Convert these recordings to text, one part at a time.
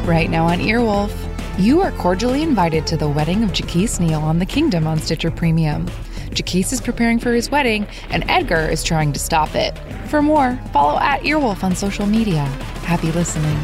Right now on Earwolf, you are cordially invited to the wedding of Jaquise Neal on The Kingdom on Stitcher Premium. Jaquise is preparing for his wedding, and Edgar is trying to stop it. For more, follow @Earwolf on social media. Happy listening.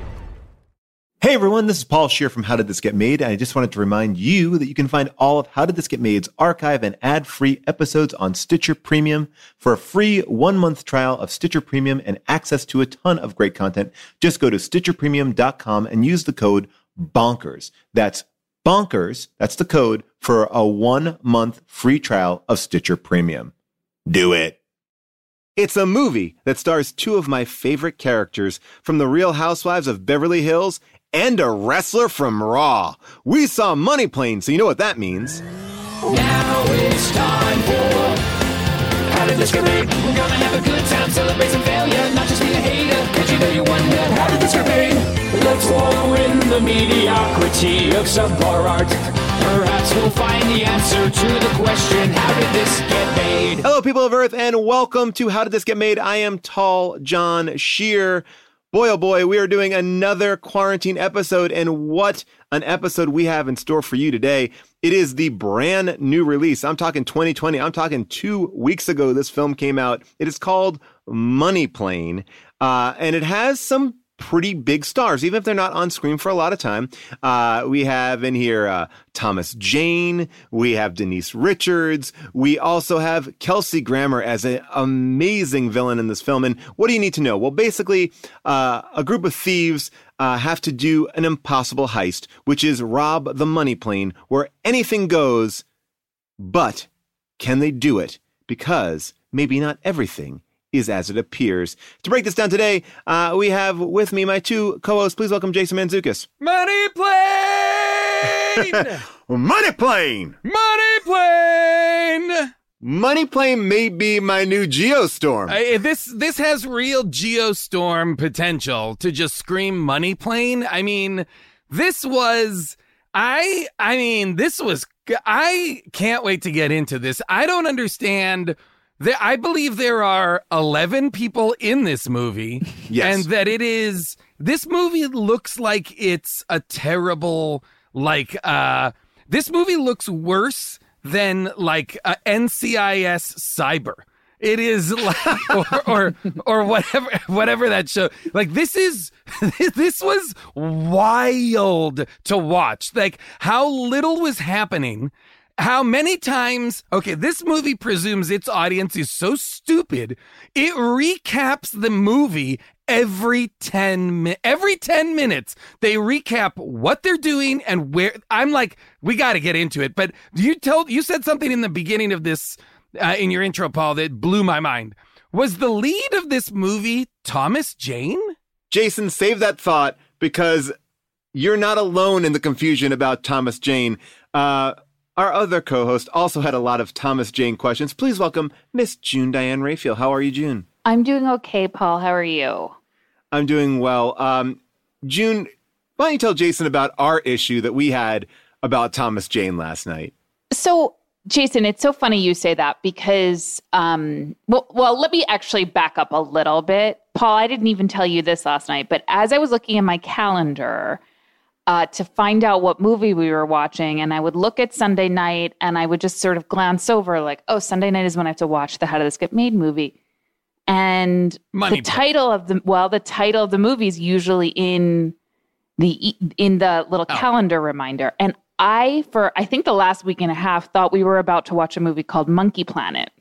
Hey everyone, this is Paul Scheer from How Did This Get Made, and I just wanted to remind you that you can find all of How Did This Get Made's archive and ad-free episodes on Stitcher Premium. For a free 1-month trial of Stitcher Premium and access to a ton of great content, just go to StitcherPremium.com and use the code BONKERS. That's BONKERS, that's the code for a 1-month free trial of Stitcher Premium. Do it. It's a movie that stars two of my favorite characters from The Real Housewives of Beverly Hills and a wrestler from Raw. We saw Money Plane, so you know what that means. Now it's time for How Did This Get Made? We're gonna have a good time, celebrate some failure, not just be a hater. Cause you know you wonder, how did this get made? Let's wallow in the mediocrity of subpar art. Perhaps we'll find the answer to the question, how did this get made? Hello, people of Earth, and welcome to How Did This Get Made? I am Tall John Scheer. Boy, oh boy, we are doing another quarantine episode, and what an episode we have in store for you today. It is the brand new release. I'm talking 2020. I'm talking 2 weeks ago this film came out. It is called Money Plane, and it has some pretty big stars, even if they're not on screen for a lot of time. We have in here Thomas Jane. We have Denise Richards. We also have Kelsey Grammer as an amazing villain in this film. And what do you need to know? Well, basically, a group of thieves have to do an impossible heist, which is rob the money plane where anything goes. But can they do it? Because maybe not everything is as it appears. To break this down today, we have with me my two co-hosts. Please welcome Jason Mantzoukas. Money Plane! Money Plane! Money Plane! Money Plane may be my new Geostorm. This has real Geostorm potential to just scream Money Plane. I mean, this was... I can't wait to get into this. I don't understand... I believe there are 11 people in this movie. Yes. And that this movie looks like it's a terrible, this movie looks worse than NCIS Cyber. It is or whatever that show. This was wild to watch. Like how little was happening. How many times, this movie presumes its audience is so stupid, it recaps the movie every 10 minutes. They recap what they're doing and where. I'm like, we got to get into it. But you said something in the beginning of this, in your intro, Paul, that blew my mind. Was the lead of this movie Thomas Jane? Jason, save that thought because you're not alone in the confusion about Thomas Jane. Our other co-host also had a lot of Thomas Jane questions. Please welcome Miss June Diane Raphael. How are you, June? I'm doing okay, Paul. How are you? I'm doing well. June, why don't you tell Jason about our issue that we had about Thomas Jane last night? So, Jason, it's so funny you say that because, let me actually back up a little bit. Paul, I didn't even tell you this last night, but as I was looking at my calendar to find out what movie we were watching, and I would look at Sunday night and I would just sort of glance over like, oh, Sunday night is when I have to watch the How Did This Get Made movie. And the title of the movie is usually in the little calendar reminder. And I think the last week and a half thought we were about to watch a movie called Monkey Planet.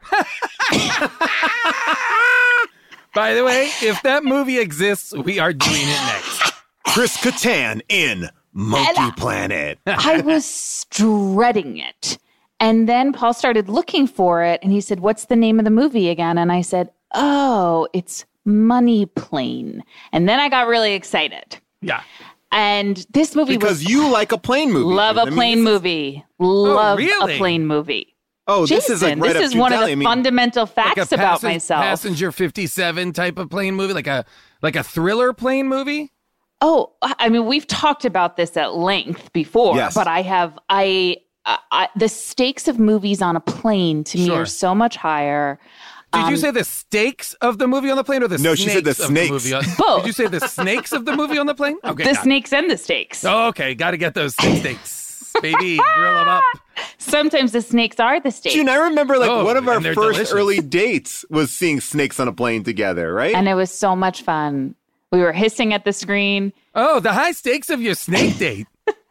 By the way, if that movie exists, we are doing it next. Chris Kattan in Monkey Planet. I was dreading it. And then Paul started looking for it, and he said, what's the name of the movie again? And I said, oh, it's Money Plane. And then I got really excited. Yeah. And this movie because you like a plane movie. Love a plane movie. Love a plane movie. Oh, Jason, this is like right this is one of the fundamental facts about myself. Passenger 57 type of plane movie, like a thriller plane movie. Oh, I mean, we've talked about this at length before, yes. But the stakes of movies on a plane to me are so much higher. Did you say the stakes of the movie on the plane or the No, snakes she said the of snakes. movie on... Both. Did you say the snakes of the movie on the plane? Okay, the got it. snakes and the steaks. Oh, okay, got to get those steaks, baby. Grill them up. Sometimes the snakes are the steaks. June, I remember one of our and they're first delicious. early dates was seeing snakes on a plane together, right? And it was so much fun. We were hissing at the screen. Oh, the high stakes of your snake date.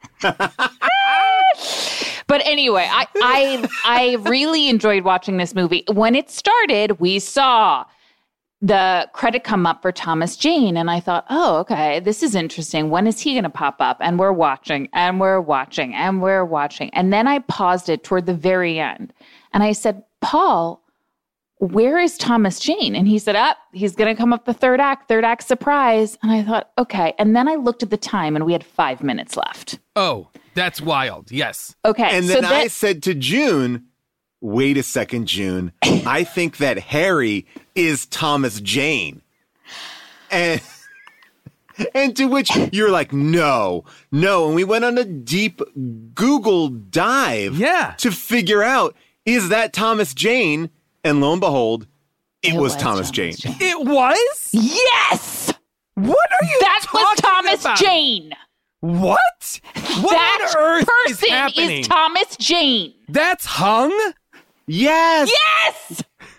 But anyway, I really enjoyed watching this movie. When it started, we saw the credit come up for Thomas Jane. And I thought, oh, okay, this is interesting. When is he going to pop up? And we're watching and we're watching and we're watching. And then I paused it toward the very end. And I said, Paul, where is Thomas Jane? And he said, he's going to come up the third act surprise. And I thought, okay. And then I looked at the time and we had 5 minutes left. Oh, that's wild. Yes. Okay. And then I said to June, wait a second, June. I think that Harry is Thomas Jane. And to which you're like, no. And we went on a deep Google dive to figure out, is that Thomas Jane? And lo and behold, it was Thomas Jane. It was? Yes! What are you That was talking Thomas about? Jane. What? What That on earth is person happening? is Thomas Jane. That's Hung? Yes! Yes!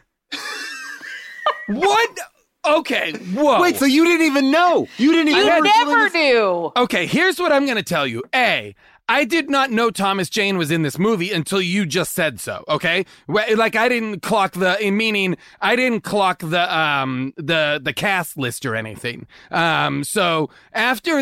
What? Okay, whoa. Wait, so you didn't even know? You didn't even You know? never knew. Okay, here's what I'm going to tell you. A, I did not know Thomas Jane was in this movie until you just said so, okay? Like, I didn't clock the cast list or anything. So after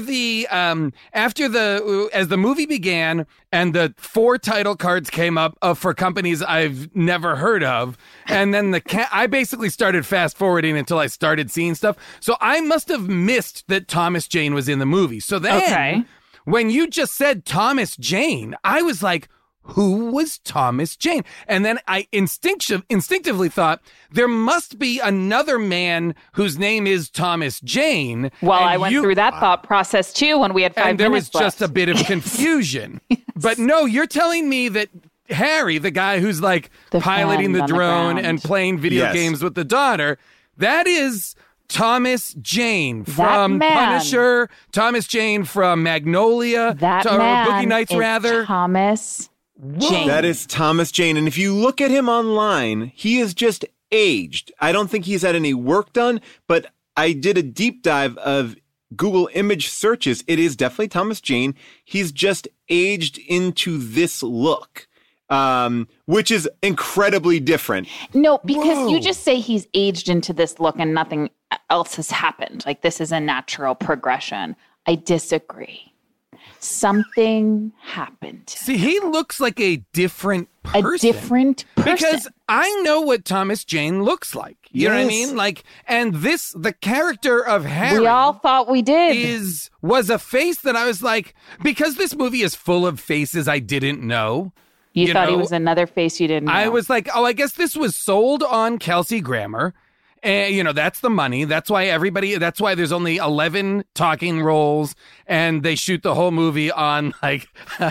as the movie began and the 4 title cards came up for companies I've never heard of, and then I basically started fast forwarding until I started seeing stuff. So I must have missed that Thomas Jane was in the movie. So then, when you just said Thomas Jane, I was like, who was Thomas Jane? And then I instinctively thought, there must be another man whose name is Thomas Jane. Well, I went through that thought process too when we had 5 minutes and there was left. just a bit of confusion. But no, you're telling me that Harry, the guy who's like The piloting friend the on the drone ground. and playing video games with the daughter, that is Thomas Jane from man. Punisher, Thomas Jane from Magnolia, That or man Boogie Nights is rather. Thomas Jane. That is Thomas Jane. And if you look at him online, he is just aged. I don't think he's had any work done, but I did a deep dive of Google image searches. It is definitely Thomas Jane. He's just aged into this look, which is incredibly different. No, because you just say he's aged into this look and nothing else has happened. Like, this is a natural progression. I disagree. Something happened. See, he looks like a different person. A different person. Because I know what Thomas Jane looks like. You know what I mean? Like, and the character of Harry. We all thought we did. Was a face that I was like, because this movie is full of faces I didn't know. You thought he was another face you didn't know. I was like, oh, I guess this was sold on Kelsey Grammer. And, that's the money. That's why there's only 11 talking roles and they shoot the whole movie on like, I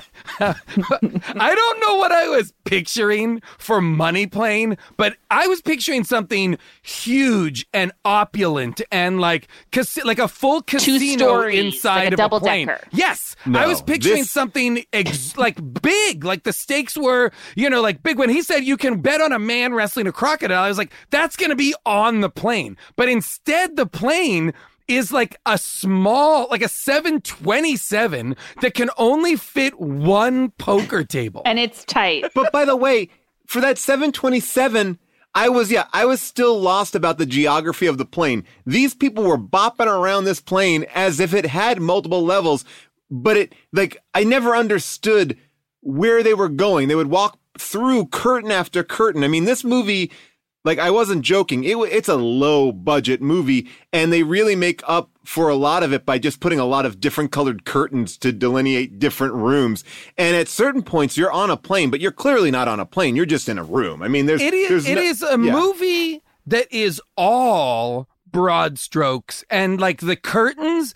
don't know what I was picturing for Money Plane, but I was picturing something huge and opulent and like a full casino stories, inside like a of a plane. double-decker. Yes. No, I was picturing something like big, like the stakes were, like big. When he said you can bet on a man wrestling a crocodile, I was like, that's going to be on the plane. But instead, the plane is like a 727 that can only fit one poker table. And it's tight. But by the way, for that 727, I was still lost about the geography of the plane. These people were bopping around this plane as if it had multiple levels, but I never understood where they were going. They would walk through curtain after curtain. I mean, this movie, I wasn't joking. It's a low budget movie, and they really make up for a lot of it by just putting a lot of different colored curtains to delineate different rooms. And at certain points, you're on a plane, but you're clearly not on a plane. You're just in a room. I mean, it is a movie that is all broad strokes, and the curtains,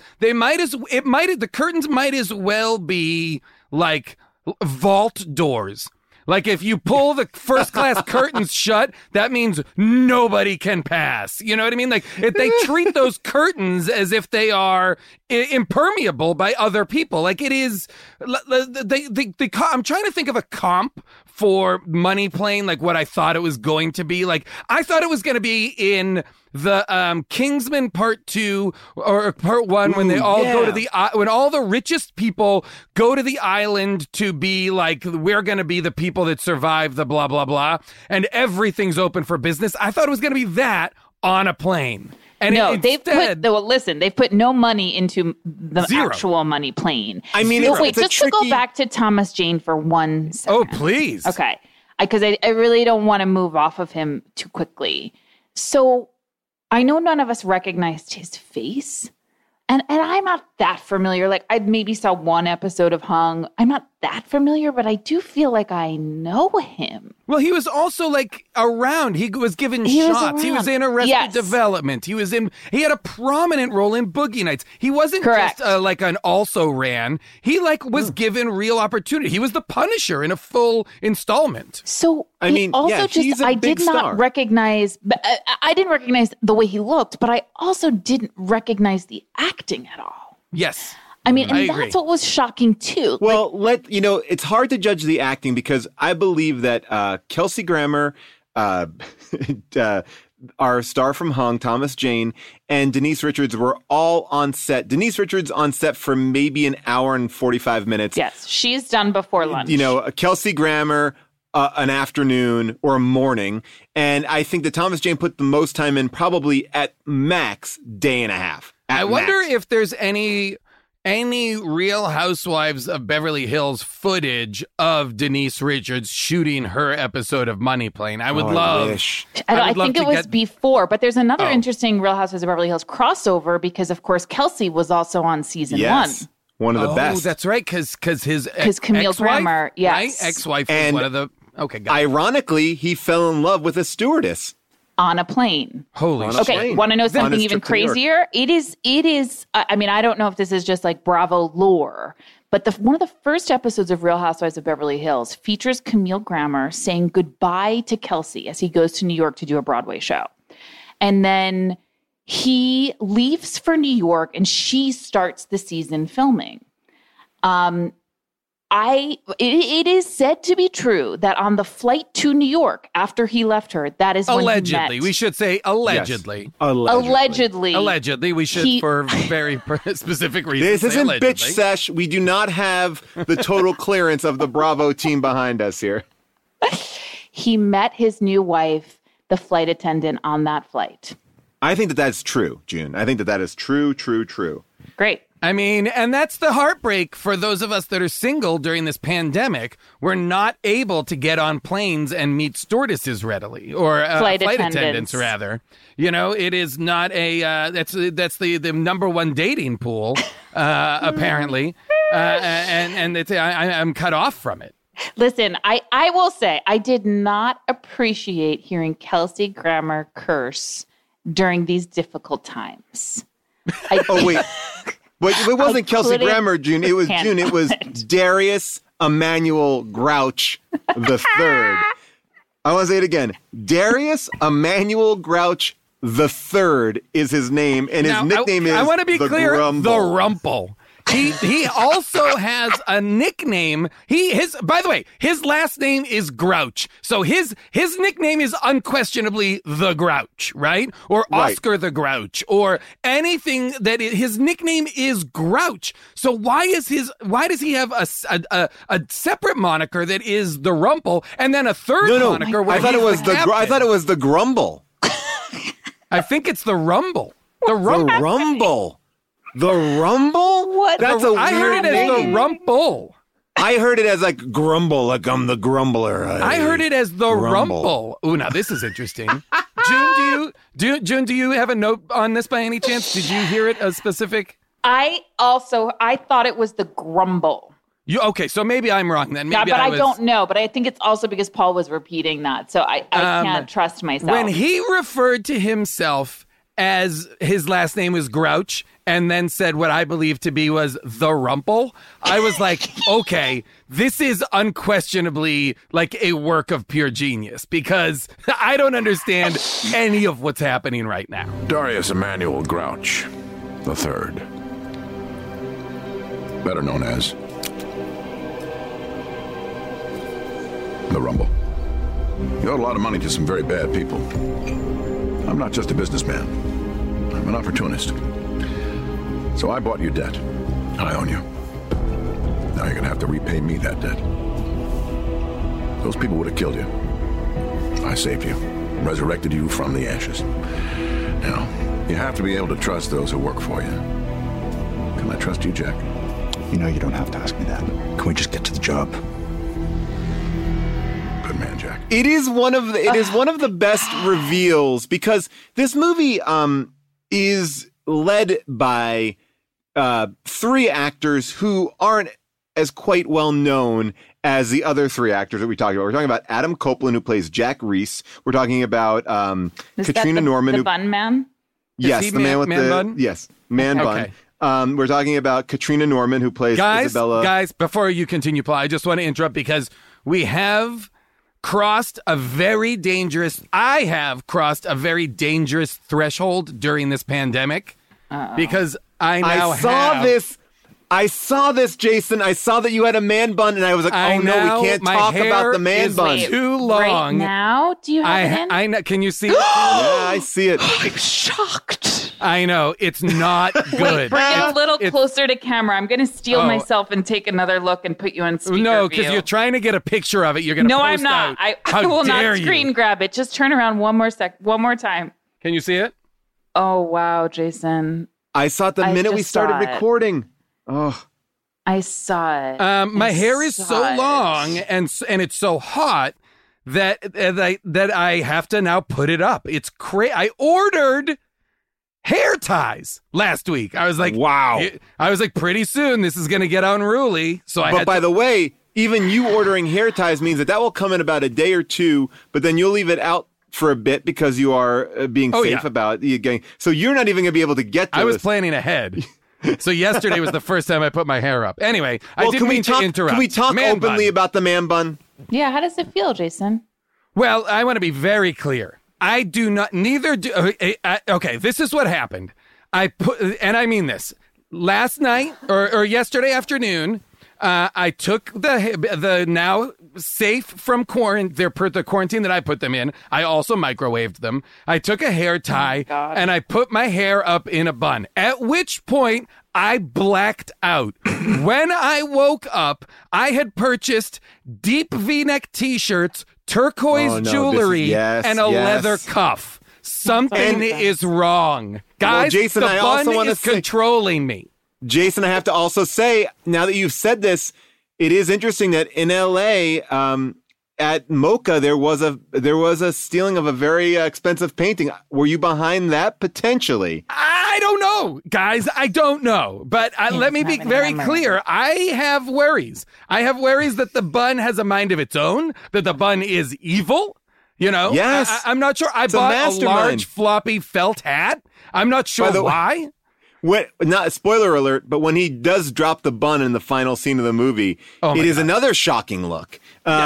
the curtains might as well be like vault doors. Like, if you pull the first class curtains shut, that means nobody can pass. You know what I mean? Like, if they treat those curtains as if they are impermeable by other people. Like, it is, I'm trying to think of a comp for Money Plane, like what I thought it was going to be. Like, I thought it was going to be in the Kingsman Part 2 or Part 1 when they all go to when all the richest people go to the island to be like, we're going to be the people that survive the blah, blah, blah, and everything's open for business. I thought it was going to be that on a plane. And no, they've put no money into the Zero. actual Money Plane. I mean, to go back to Thomas Jane for 1 second. Oh, please. Okay. Because I really don't want to move off of him too quickly. So I know none of us recognized his face. And I'm not that familiar. Like, I maybe saw one episode of Hung. I'm not that familiar, but I do feel like I know him. Well, he was also like around. He was given shots. He was in Arrested Development. He had a prominent role in Boogie Nights. He wasn't Correct. just like an also ran. He like was given real opportunity. He was the Punisher in a full installment. So I mean, he's a I big did not star. recognize. I didn't recognize the way he looked, but I also didn't recognize the acting at all. Yes. I mean, and I agree. that's what was shocking too. Well, it's hard to judge the acting because I believe that Kelsey Grammer, our star from Hung, Thomas Jane, and Denise Richards were all on set. Denise Richards on set for maybe an hour and 45 minutes. Yes, she's done before lunch. Kelsey Grammer, an afternoon or a morning. And I think that Thomas Jane put the most time in, probably at max day and a half. I wonder if there's any Real Housewives of Beverly Hills footage of Denise Richards shooting her episode of Money Plane. I would love. I think it was before, but there's another interesting Real Housewives of Beverly Hills crossover because, of course, Kelsey was also on season 1. One of the best. Oh, that's right, because his Camille ex-wife, Grammer, yes. right? Ex-wife And was one of the. Okay, got it. Ironically, he fell in love with a stewardess. On a plane. Holy On a shit. Okay, plane. want to know On something his even trip to New York. crazier? It is. I mean, I don't know if this is just like Bravo lore, but one of the first episodes of Real Housewives of Beverly Hills features Camille Grammer saying goodbye to Kelsey as he goes to New York to do a Broadway show. And then he leaves for New York and she starts the season filming. It is said to be true that on the flight to New York after he left her, that is when Allegedly. he met. We should say allegedly. Yes. Allegedly. Allegedly. We should, for very specific reasons. This say isn't allegedly. bitch sesh. We do not have the total clearance of the Bravo team behind us here. He met his new wife, the flight attendant, on that flight. I think that that's true, June. I think that that is true. Great. I mean, and that's the heartbreak for those of us that are single during this pandemic. We're not able to get on planes and meet stewardesses readily, or flight attendants rather. It is not a that's the number one dating pool apparently, and I'm cut off from it. Listen, I will say I did not appreciate hearing Kelsey Grammer curse during these difficult times. Oh wait. But it wasn't Kelsey Grammer, June. It was June. It was Darius Emmanuel Grouch the Third. I want to say it again. Darius Emmanuel Grouch the Third is his name, and his nickname is. I want to be clear. Grumble. The Rumple. He also has a nickname. By the way, his last name is Grouch. So his nickname is unquestionably the Grouch, right? Or Oscar the Grouch, or anything his nickname is Grouch. So why does he have a separate moniker that is the Rumple, and then a third moniker? I thought it was I thought it was the Grumble. I think it's the Rumble. The Rumble. The Rumble. The Rumble? What? That's a weird I heard it name. as the Rumble. I heard it as like Grumble, like I'm the Grumbler. I heard it as the Rumble. Ooh, now this is interesting. June, do you have a note on this by any chance? Did you hear it a specific? I thought it was the Grumble. Okay, so maybe I'm wrong then. Maybe I don't know, but I think it's also because Paul was repeating that, so I can't trust myself. When he referred to himself as his last name was Grouch and then said what I believe to be was the Rumple, I was like, okay, this is unquestionably like a work of pure genius because I don't understand any of what's happening right now. Darius Emmanuel Grouch III, better known as the Rumble. You owed a lot of money to some very bad people. I'm not just a businessman. I'm an opportunist. So I bought you debt. I own you. Now you're gonna have to repay me that debt. Those people would have killed you. I saved you, resurrected you from the ashes. Now, you have to be able to trust those who work for you. Can I trust you, Jack? You know you don't have to ask me that. Can we just get to the job? Good man, Jack. It is one of the best reveals because this movie is led by three actors who aren't as quite well known as the other three actors that we talked about. We're talking about Adam Copeland, who plays Jack Reese. We're talking about Katrina Norman, the Bun Man. Yes, the man with the bun? Yes, man Okay. bun. We're talking about Katrina Norman, who plays Isabella. Guys, before you continue, Paul, I just want to interrupt because we have crossed a very dangerous threshold during this pandemic because I saw this, Jason. I saw that you had a man bun, and I was like, "Oh no, we can't talk about the man bun." Too long. Right now, do you have it in? I know. Can you see it? Yeah, I see it. I'm shocked. I know it's not good. Bring it a little closer to camera. I'm going to steal myself and take another look and put you on speaker No, view. because you're trying to get a picture of it. You're going to. No, post I'm not. out. I will not dare screen you. grab it. Just turn around one more time. Can you see it? Oh wow, Jason! I saw it the minute we just started saw it. recording. Oh. I saw it. My hair is so long and it's so hot that I have to now put it up. It's crazy. I ordered hair ties last week. I was like, wow. I was like, pretty soon this is going to get unruly. So But by the way, even you ordering hair ties means that will come in about a day or two, but then you'll leave it out for a bit because you are being safe about you getting. So you're not even going to be able to get to I was this. planning ahead. So yesterday was the first time I put my hair up. Anyway, I didn't mean to interrupt. Can we talk Man openly bun. about the man bun? Yeah, how does it feel, Jason? Well, I want to be very clear. I do not, neither do, okay, this is what happened. And I mean this, last night or yesterday afternoon, I took the now safe from the quarantine that I put them in. I also microwaved them. I took a hair tie and I put my hair up in a bun, at which point I blacked out. When I woke up, I had purchased deep V-neck t-shirts, turquoise jewelry, and a leather cuff. Something is wrong. Guys, Jason, the I bun also want to is controlling me. Jason, I have to also say, now that you've said this, it is interesting that in LA, at MoCA, there was a stealing of a very expensive painting. Were you behind that potentially? I don't know, guys. I don't know. But let me be very clear. I have worries. I have worries that the bun has a mind of its own, that the bun is evil. You know? Yes. I'm not sure. I bought a large floppy felt hat. I'm not sure why. Not spoiler alert, but when he does drop the bun in the final scene of the movie, it is another shocking look.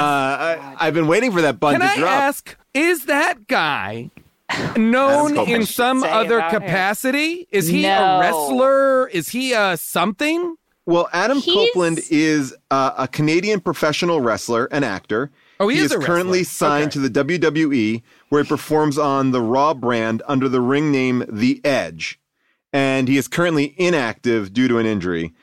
I've been waiting for that bun to drop. Can I ask, is that guy known in some other capacity? Is he a wrestler? Is he something? Well, Adam Copeland is a Canadian professional wrestler and actor. Oh, he is is a currently wrestler. signed to the WWE, where he performs on the Raw brand under the ring name The Edge. And he is currently inactive due to an injury.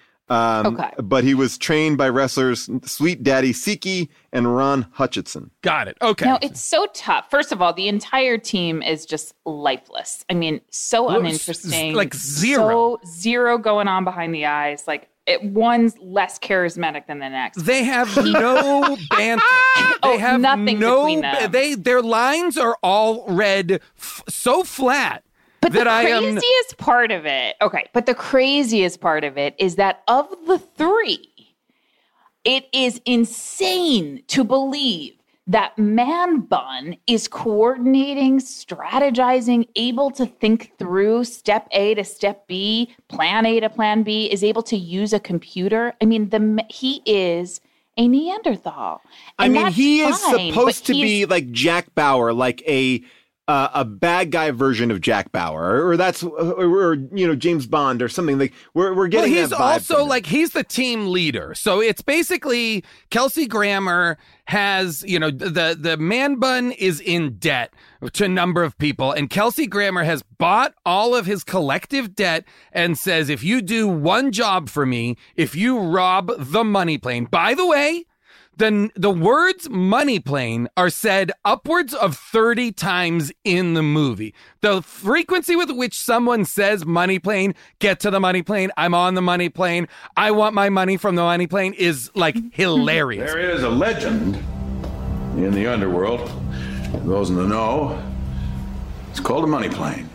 But he was trained by wrestlers Sweet Daddy Siki and Ron Hutchinson. Got it. Okay. Now, it's so tough. First of all, the entire team is just lifeless. I mean, so uninteresting. Like zero. So zero going on behind the eyes. Like, one's less charismatic than the next. They have no banter. They have nothing between them. Their lines are all read so flat. But the craziest part of it, but the craziest part of it is that of the three, it is insane to believe that Man Bun is coordinating, strategizing, able to think through step A to step B, plan A to plan B, is able to use a computer. I mean, he is a Neanderthal. And I mean, he is fine, supposed to be like Jack Bauer, like a bad guy version of Jack Bauer, or James Bond or something. Like we're getting. Well, he's that vibe also like he's the team leader, so it's basically Kelsey Grammer has the Man Bun is in debt to a number of people, and Kelsey Grammer has bought all of his collective debt and says, if you do one job for me, if you rob the money plane, by the way. The words money plane are said upwards of 30 times in the movie. The frequency with which someone says money plane, get to the money plane, I'm on the money plane, I want my money from the money plane is like hilarious. There is a legend in the underworld. Those in the know, it's called a money plane.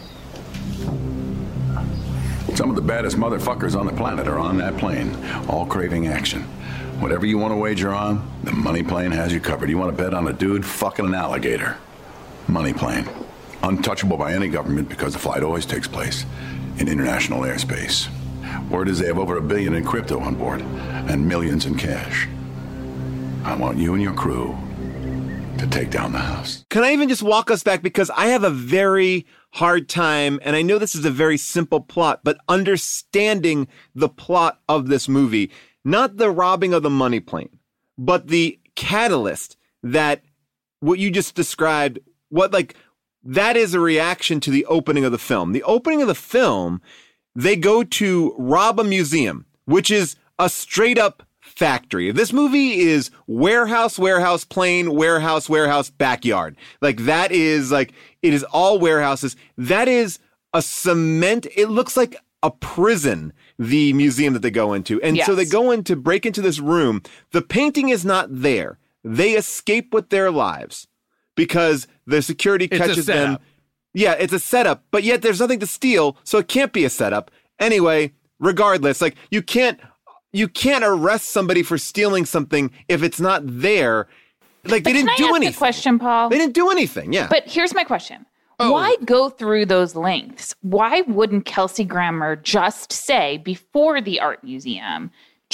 Some of the baddest motherfuckers on the planet are on that plane, all craving action. Whatever you want to wager on, the money plane has you covered. You want to bet on a dude fucking an alligator? Money plane. Untouchable by any government because the flight always takes place in international airspace. Word is they have over $1 billion in crypto on board and millions in cash. I want you and your crew to take down the house. Can I even just walk us back? Because I have a very hard time, and I know this is a very simple plot, but understanding the plot of this movie. Not the robbing of the money plane, but the catalyst that what you just described, that is a reaction to the opening of the film. The opening of the film, they go to rob a museum, which is a straight up factory. This movie is warehouse, plane, warehouse, backyard. That is it is all warehouses. That is a cement. It looks like a prison, the museum that they go into. And yes. So they go in to break into this room. The painting is not there. They escape with their lives because the security catches them. Yeah, it's a setup, but yet there's nothing to steal, so it can't be a setup. Anyway, regardless, you can't arrest somebody for stealing something if it's not there. They didn't do anything. The question, Paul? They didn't do anything, yeah. But here's my question. Why go through those lengths? Why wouldn't Kelsey Grammer just say, before the art museum,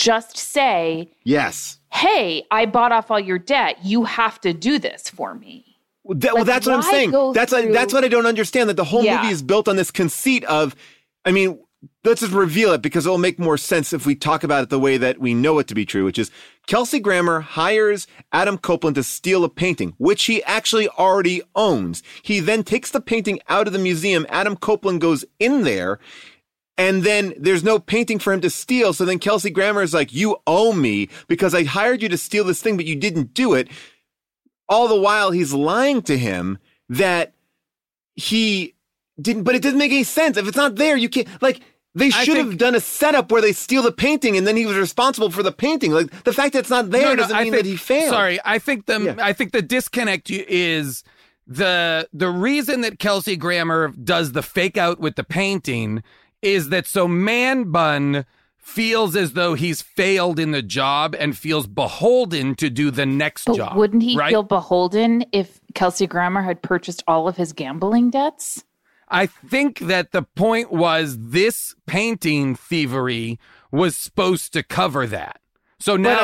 yes, hey, I bought off all your debt. You have to do this for me. Well, that's what I'm saying. That's what I don't understand, that the whole movie is built on this conceit of, let's just reveal it because it'll make more sense if we talk about it the way that we know it to be true, which is Kelsey Grammer hires Adam Copeland to steal a painting, which he actually already owns. He then takes the painting out of the museum. Adam Copeland goes in there, and then there's no painting for him to steal. So then Kelsey Grammer is like, you owe me because I hired you to steal this thing, but you didn't do it. All the while he's lying to him that he didn't, but it doesn't make any sense. If it's not there, you can't, they should have done a setup where they steal the painting and then he was responsible for the painting. The fact that it's not there doesn't mean that he failed. Sorry, I think the disconnect is the reason that Kelsey Grammer does the fake out with the painting is that so Man Bun feels as though he's failed in the job and feels beholden to do the next job. Wouldn't he feel beholden if Kelsey Grammer had purchased all of his gambling debts? I think that the point was this painting thievery was supposed to cover that. So now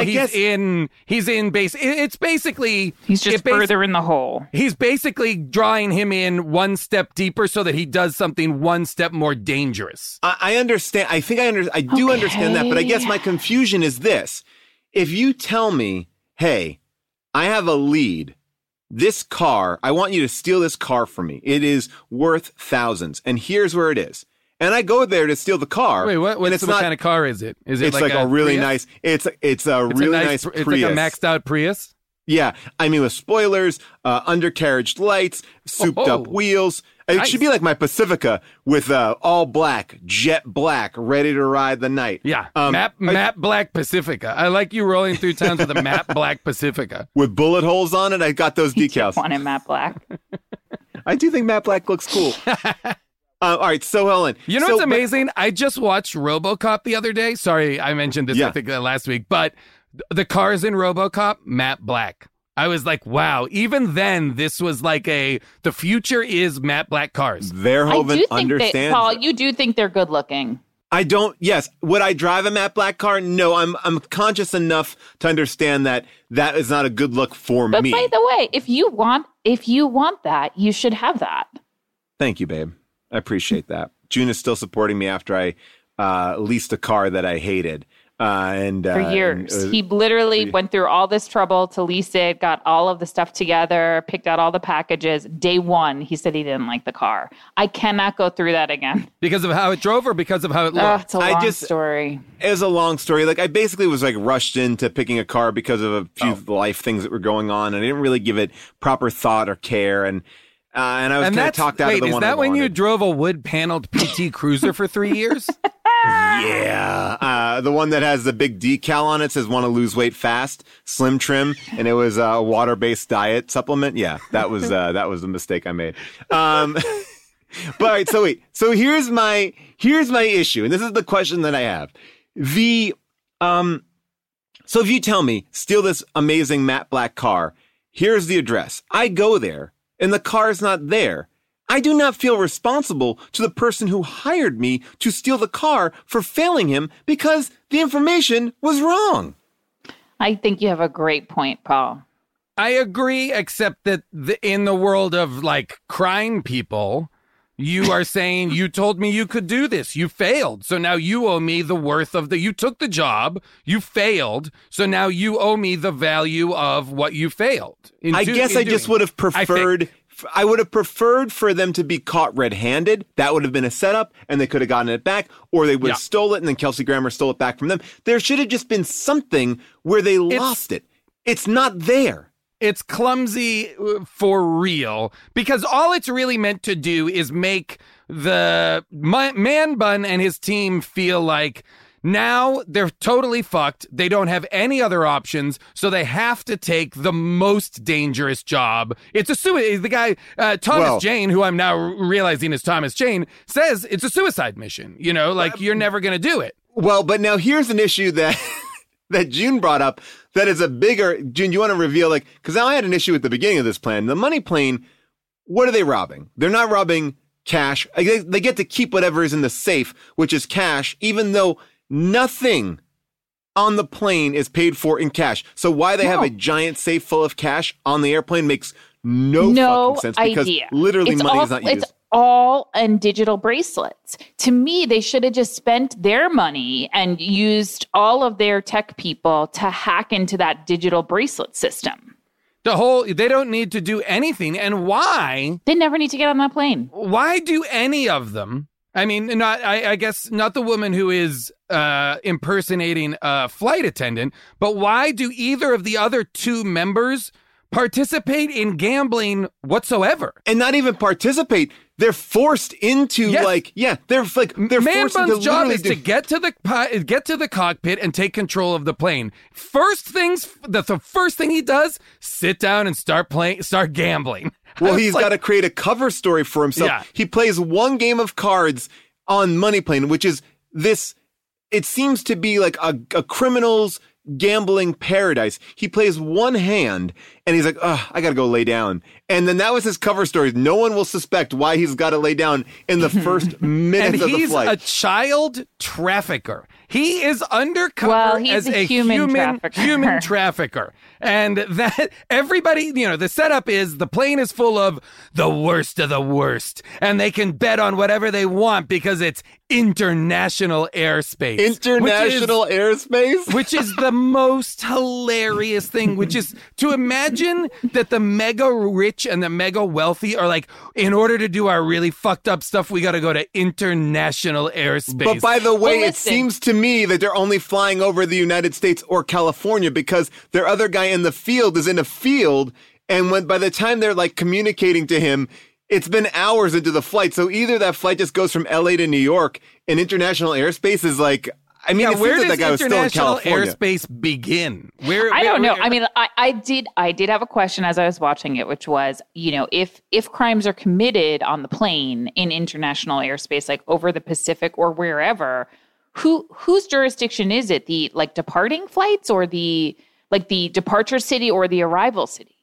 it's basically... He's just further in the hole. He's basically drawing him in one step deeper so that he does something one step more dangerous. I understand. I do understand that, but I guess my confusion is this. If you tell me, hey, I have a lead, this car, I want you to steal this car from me. It is worth thousands, and here's where it is. And I go there to steal the car. Wait, what kind of car is it? Is it it's like a really Prius? Nice? It's a really nice Prius. It's like a maxed out Prius. Yeah, with spoilers, undercarriage lights, souped up wheels. It should be like my Pacifica with all black, jet black, ready to ride the night. Yeah, matte black Pacifica. I like you rolling through towns with a matte black Pacifica with bullet holes on it. I got those decals. Want it matte black? I do think matte black looks cool. All right, so Helen. You know what's amazing? I just watched RoboCop the other day. Sorry, I mentioned this I think last week, but the cars in RoboCop, matte black. I was like, wow, even then, this was like the future is matte black cars. Verhoeven understands. Paul, you do think they're good looking. I don't. Yes. Would I drive a matte black car? No. I'm conscious enough to understand that is not a good look for me. But by the way, if you want that, you should have that. Thank you, babe. I appreciate that. June is still supporting me after I leased a car that I hated. For years. He literally went through all this trouble to lease it, got all of the stuff together, picked out all the packages. Day one, he said he didn't like the car. I cannot go through that again. Because of how it drove or because of how it looked? It's a long story. It was a long story. Like, I basically was like rushed into picking a car because of a few life things that were going on. And I didn't really give it proper thought or care. And I was kind of talked out of the one I wanted. Is that when you drove a wood-paneled PT Cruiser for 3 years? Yeah. The one that has the big decal on it says want to lose weight fast, slim trim, and it was a water-based diet supplement. Yeah, that was the mistake I made. But all right, so here's my issue, and this is the question that I have. So if you tell me, steal this amazing matte black car, here's the address. I go there, and the car's not there. I do not feel responsible to the person who hired me to steal the car for failing him because the information was wrong. I think you have a great point, Paul. I agree, except that in the world of like crime people, you are saying you told me you could do this. You failed. So now you owe me the worth of you took the job. You failed. So now you owe me the value of what you failed. I just would have preferred. I would have preferred for them to be caught red-handed. That would have been a setup, and they could have gotten it back, or they would have stole it, and then Kelsey Grammer stole it back from them. There should have just been something where they lost it. It's not there. It's clumsy for real, because all it's really meant to do is make the Man Bun and his team feel like now they're totally fucked. They don't have any other options, so they have to take the most dangerous job. It's a suicide. The guy, Thomas Jane, who I'm now realizing is Thomas Jane, says it's a suicide mission. You know, like you're never going to do it. Well, but now here's an issue that June brought up that is a bigger... June, you want to reveal, like... Because I had an issue at the beginning of this plan. The money plane, what are they robbing? They're not robbing cash. They get to keep whatever is in the safe, which is cash, even though... Nothing on the plane is paid for in cash. So why they have a giant safe full of cash on the airplane makes no fucking sense. Because literally money is not used. It's all in digital bracelets. To me, they should have just spent their money and used all of their tech people to hack into that digital bracelet system. They don't need to do anything. And why? They never need to get on that plane. Why do any of them? I mean, I guess not the woman who is impersonating a flight attendant, but why do either of the other two members participate in gambling whatsoever? And not even participate. They're forced into they're forced into job is to get to the cockpit and take control of the plane. The first thing he does, sit down and start gambling. Well, he's got to create a cover story for himself. Yeah. He plays one game of cards on Money Plane, which is this. It seems to be like a criminal's gambling paradise. He plays one hand and he's like, oh, I got to go lay down. And then that was his cover story. No one will suspect why he's got to lay down in the first minutes of the flight. And he's a child trafficker. He is undercover as a human trafficker. And that everybody, the setup is the plane is full of the worst of the worst. And they can bet on whatever they want because it's international airspace. International airspace? Which is the most hilarious thing, which is to imagine that the mega rich and the mega wealthy are like, in order to do our really fucked up stuff, we got to go to international airspace. But by the way, it seems to me that they're only flying over the United States or California because their other guy in the field is in a field. And by the time they're like communicating to him, it's been hours into the flight. So either that flight just goes from LA to New York and international airspace is like, I mean, where does that guy was still in California. Airspace begin? I don't know. I mean, I did have a question as I was watching it, which was, if crimes are committed on the plane in international airspace, like over the Pacific or wherever, whose jurisdiction is it? The departing flights or the Like the departure city or the arrival city?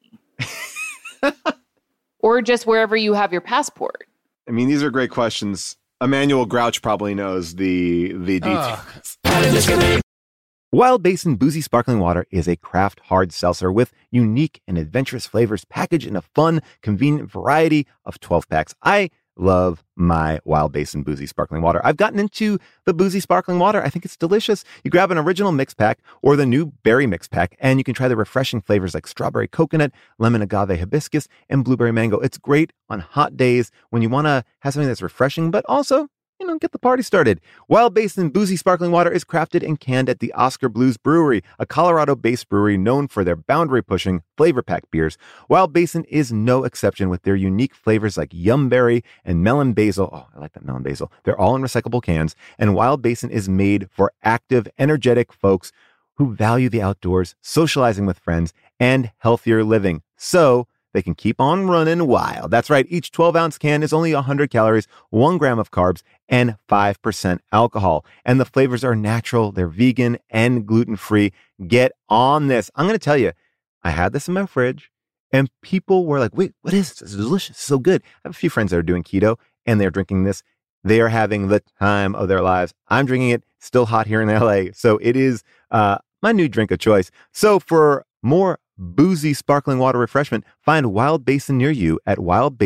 Or just wherever you have your passport? I mean, these are great questions. Emmanuel Grouch probably knows the details. Wild Basin Boozy Sparkling Water is a craft hard seltzer with unique and adventurous flavors packaged in a fun, convenient variety of 12 packs. I love my Wild Basin Boozy Sparkling Water. I've gotten into the Boozy Sparkling Water. I think it's delicious. You grab an original mix pack or the new berry mix pack, and you can try the refreshing flavors like strawberry coconut, lemon agave hibiscus, and blueberry mango. It's great on hot days when you want to have something that's refreshing, but also, get the party started. Wild Basin Boozy Sparkling Water is crafted and canned at the Oscar Blues Brewery, a Colorado-based brewery known for their boundary-pushing flavor pack beers. Wild Basin is no exception with their unique flavors like Yum Berry and Melon Basil. Oh, I like that Melon Basil. They're all in recyclable cans, and Wild Basin is made for active, energetic folks who value the outdoors, socializing with friends, and healthier living. So they can keep on running wild. That's right. Each 12-ounce can is only 100 calories, 1 gram of carbs, and 5% alcohol. And the flavors are natural. They're vegan and gluten-free. Get on this. I'm going to tell you, I had this in my fridge, and people were like, wait, what is this? It's delicious. It's so good. I have a few friends that are doing keto, and they're drinking this. They are having the time of their lives. I'm drinking it. Still hot here in LA. So it is my new drink of choice. So for more boozy sparkling water refreshment, find Wild Basin near you at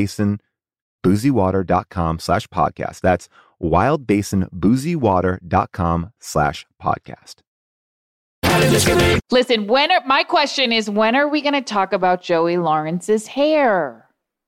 wildbasinboozywater.com/podcast. That's wildbasinboozywater.com/podcast. Listen, my question is, when are we going to talk about Joey Lawrence's hair?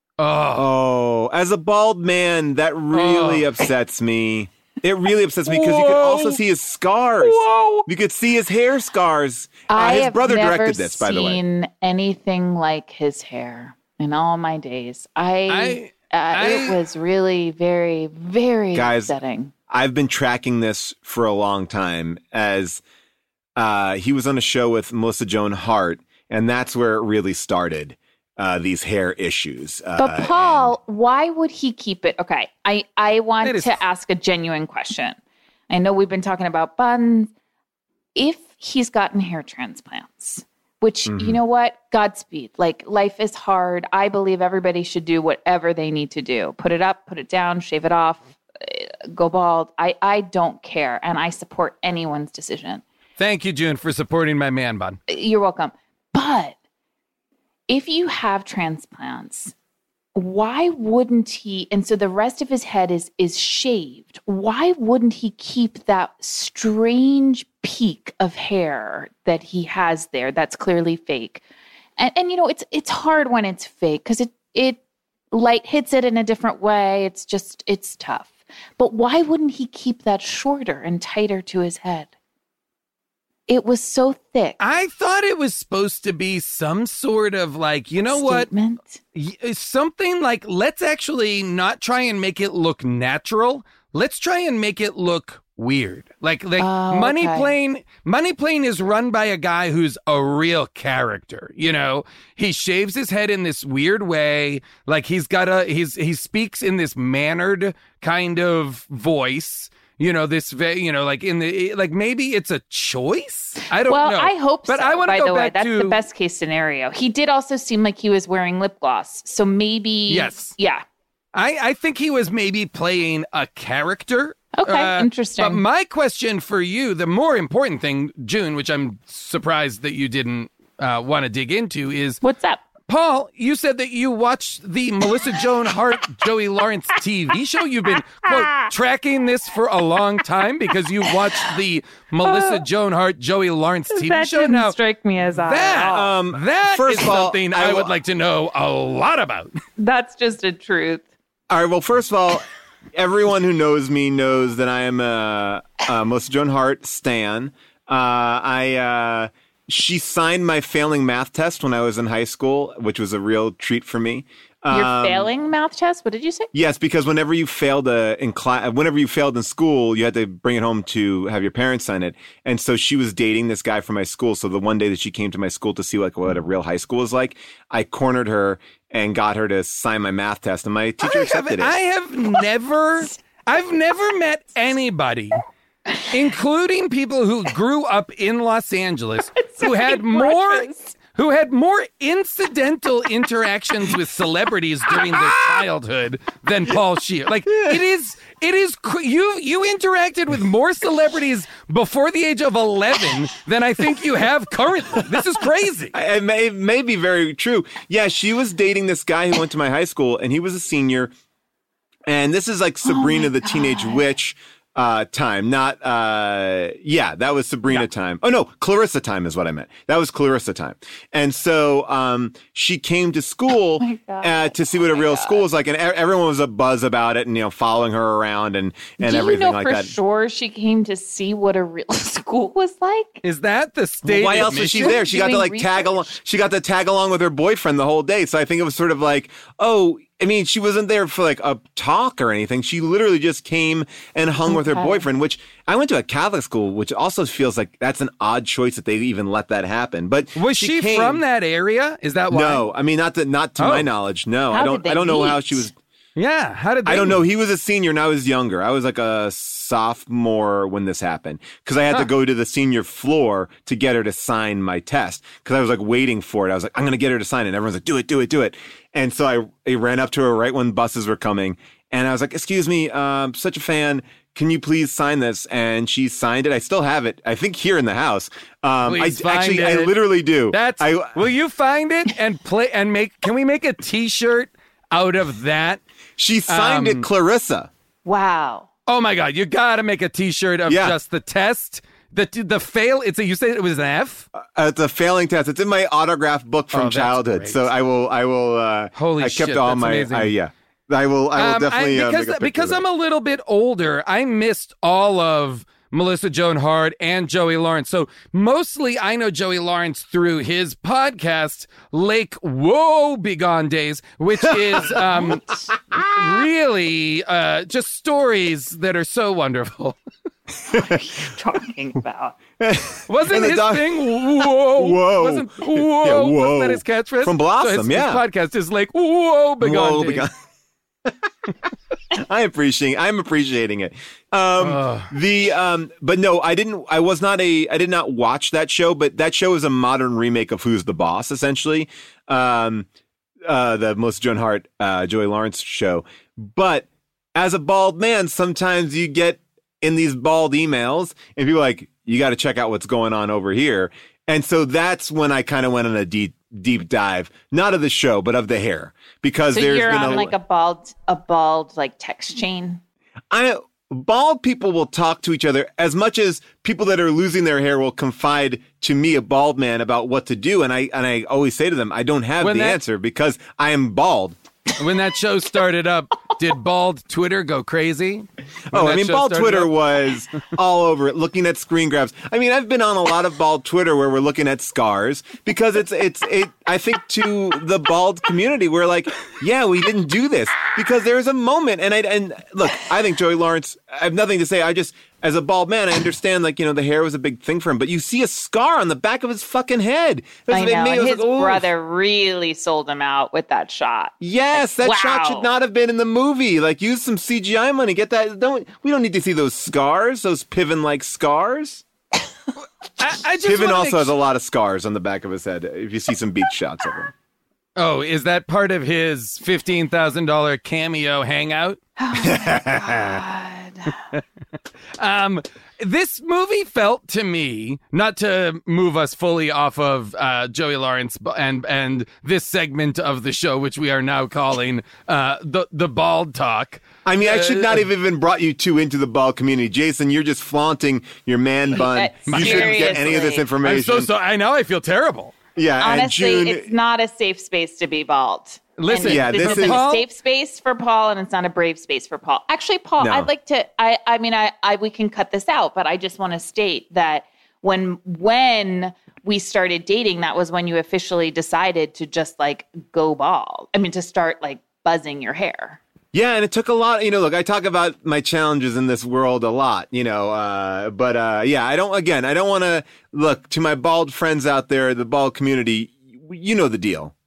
Oh, as a bald man, that really upsets me. It really upsets me because you could also see his scars. Whoa. You could see his hair scars. His brother directed this, by the way. I have never seen anything like his hair in all my days. It was really very, very upsetting. I've been tracking this for a long time as he was on a show with Melissa Joan Hart, and that's where it really started. These hair issues. But Paul, why would he keep it? Okay, I want to ask a genuine question. I know we've been talking about buns. If he's gotten hair transplants, which, you know what? Godspeed. Like, life is hard. I believe everybody should do whatever they need to do. Put it up, put it down, shave it off, go bald. I don't care, and I support anyone's decision. Thank you, June, for supporting my man bun. You're welcome. But if you have transplants, why wouldn't he, and so the rest of his head is shaved, why wouldn't he keep that strange peak of hair that he has there that's clearly fake? And it's hard when it's fake because it light hits it in a different way. It's tough. But why wouldn't he keep that shorter and tighter to his head? It was so thick. I thought it was supposed to be some sort of statement? What? Something like, let's actually not try and make it look natural. Let's try and make it look weird. Money Plane is run by a guy who's a real character. He shaves his head in this weird way. Like he speaks in this mannered kind of voice. Maybe it's a choice. I don't know. Well, I hope so. But I want to go back to... That's the best case scenario. He did also seem like he was wearing lip gloss. So maybe... Yes. Yeah. I think he was maybe playing a character. Okay, interesting. But my question for you, the more important thing, June, which I'm surprised that you didn't want to dig into, is... What's up? Paul, you said that you watched the Melissa Joan Hart, Joey Lawrence TV show. You've been, quote, tracking this for a long time because you watched the Melissa Joan Hart, Joey Lawrence TV show. That didn't strike me as odd. That is something I would like to know a lot about. That's just a truth. All right, well, first of all, everyone who knows me knows that I am a Melissa Joan Hart stan. She signed my failing math test when I was in high school, which was a real treat for me. Your failing math test? What did you say? Yes, because whenever you failed in school, you had to bring it home to have your parents sign it. And so she was dating this guy from my school. So the one day that she came to my school to see what a real high school was like, I cornered her and got her to sign my math test, and my teacher accepted it. I've never met anybody including people who grew up in Los Angeles, who had brushes. more incidental interactions with celebrities during their childhood than Paul Scheer. Like it is you interacted with more celebrities before the age of 11 than I think you have currently. This is crazy. It may be very true. Yeah, she was dating this guy who went to my high school, and he was a senior. And this is like Sabrina the Teenage Witch time, not, that was Sabrina time. Oh no, Clarissa time is what I meant. That was Clarissa time. And so, she came to school, to see what a real school was like, and everyone was a buzz about it and, following her around and everything like that. Do you know for sure she came to see what a real school was like? Is that the state? Why else was she there? She got to tag along. She got to tag along with her boyfriend the whole day. So I think it was sort of like, she wasn't there for like a talk or anything. She literally just came and hung with her boyfriend, which I went to a Catholic school, which also feels like that's an odd choice that they even let that happen. But was she from that area? Is that why? No, I mean, not to my knowledge. No, I don't know how she was. Yeah. How did they I don't know. He was a senior and I was younger. I was like a sophomore when this happened because I had to go to the senior floor to get her to sign my test because I was like waiting for it. I was like, I'm going to get her to sign it. And everyone's like, do it. And so I ran up to her right when buses were coming. And I was like, excuse me, such a fan. Can you please sign this? And she signed it. I still have it. I think here in the house. I literally do. Will you find it and play and can we make a t-shirt out of that? She signed it, Clarissa. Wow. Oh my God. You got to make a t-shirt of just the test. The fail. You said it was an F? It's a failing test. It's in my autograph book from childhood. Great. So I will. Holy shit. I kept all that's my. amazing. I will definitely because I'm a little bit older. I missed all of Melissa Joan Hart and Joey Lawrence. So mostly I know Joey Lawrence through his podcast, Lake Woe Begone Days, which is really just stories that are so wonderful. What are you talking about? Wasn't his thing whoa? Wasn't whoa? Yeah, whoa. Wasn't that his catchphrase? From Blossom, so his podcast is Lake Woe Begone Days. I'm appreciating it. But no, I did not watch that show, but that show is a modern remake of Who's the Boss, essentially. The Melissa Joan Hart, Joey Lawrence show. But as a bald man, sometimes you get in these bald emails and people are like, you got to check out what's going on over here. And so that's when I kind of went on a deep dive, not of the show, but of the hair, because there's you're been on like a bald like text chain. Bald people will talk to each other as much as people that are losing their hair will confide to me, a bald man, about what to do. And I always say to them, I don't have the answer because I am bald. When that show started up, did bald Twitter go crazy? Bald Twitter was all over it, looking at screen grabs. I mean, I've been on a lot of bald Twitter where we're looking at scars because it's I think to the bald community, we're like, yeah, we didn't do this because there's a moment. And look, I think Joey Lawrence, I have nothing to say. I just, as a bald man, I understand, the hair was a big thing for him, but you see a scar on the back of his fucking head. I know. His brother really sold him out with that shot. Yes, that shot should not have been in the movie. Like, use some CGI money. Get that. We don't need to see those scars, those Piven-like scars. Piven also has a lot of scars on the back of his head. If you see some beach shots of him. Oh, is that part of his $15,000 cameo hangout? Oh, God. This movie felt to me, not to move us fully off of Joey Lawrence and this segment of the show, which we are now calling the Bald Talk. I mean, I should not have even brought you two into the bald community. Jason, you're just flaunting your man bun. You shouldn't get any of this information. I'm so sorry. I know I feel terrible. Yeah, honestly, it's not a safe space to be bald. Listen, this isn't a safe space for Paul, and it's not a brave space for Paul. Actually, Paul, no. I'd like to. We can cut this out, but I just want to state that when we started dating, that was when you officially decided to just go bald. I mean, to start buzzing your hair. Yeah, and it took a lot. Look, I talk about my challenges in this world a lot. But I don't want to look to my bald friends out there, the bald community. You know the deal.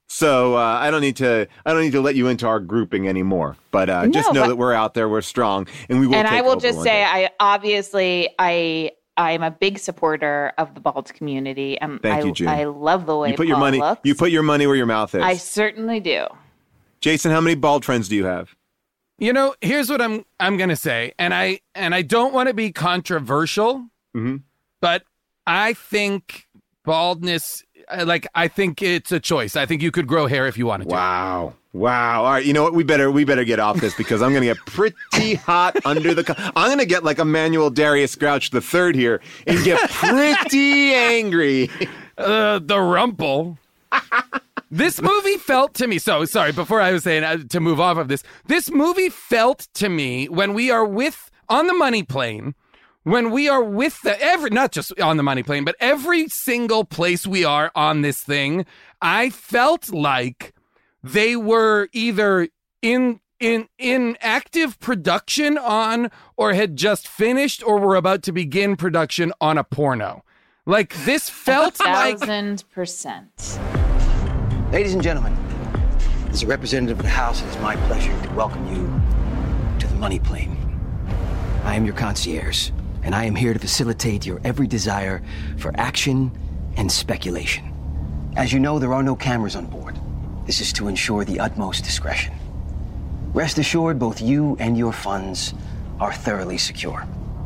So I don't need to let you into our grouping anymore. But just know that we're out there, we're strong, and we will. And take I will over just one say, day. I'm a big supporter of the bald community, and Thank you, June. I love the way You put Paul your money. looks. You put your money where your mouth is. I certainly do. Jason, how many bald friends do you have? You know, here's what I'm gonna say, and I don't want to be controversial, but I think baldness, I think it's a choice. I think you could grow hair if you wanted to. Wow. All right, you know what? We better get off this because I'm going to get pretty hot under the. I'm going to get like Emmanuel Darius Grouch III here and get pretty angry. The rumple. This movie felt to me. So sorry. Before I was saying to move off of this, this movie felt to me when we are on the money plane. When we are with not just on the money plane, but every single place we are on this thing, I felt like they were either in active production on, or had just finished, or were about to begin production on a porno. Like this felt like 1,000%. Ladies and gentlemen, as a representative of the House, it is my pleasure to welcome you to the money plane. I am your concierge, and I am here to facilitate your every desire for action and speculation. As you know, there are no cameras on board. This is to ensure the utmost discretion. Rest assured, both you and your funds are thoroughly secure.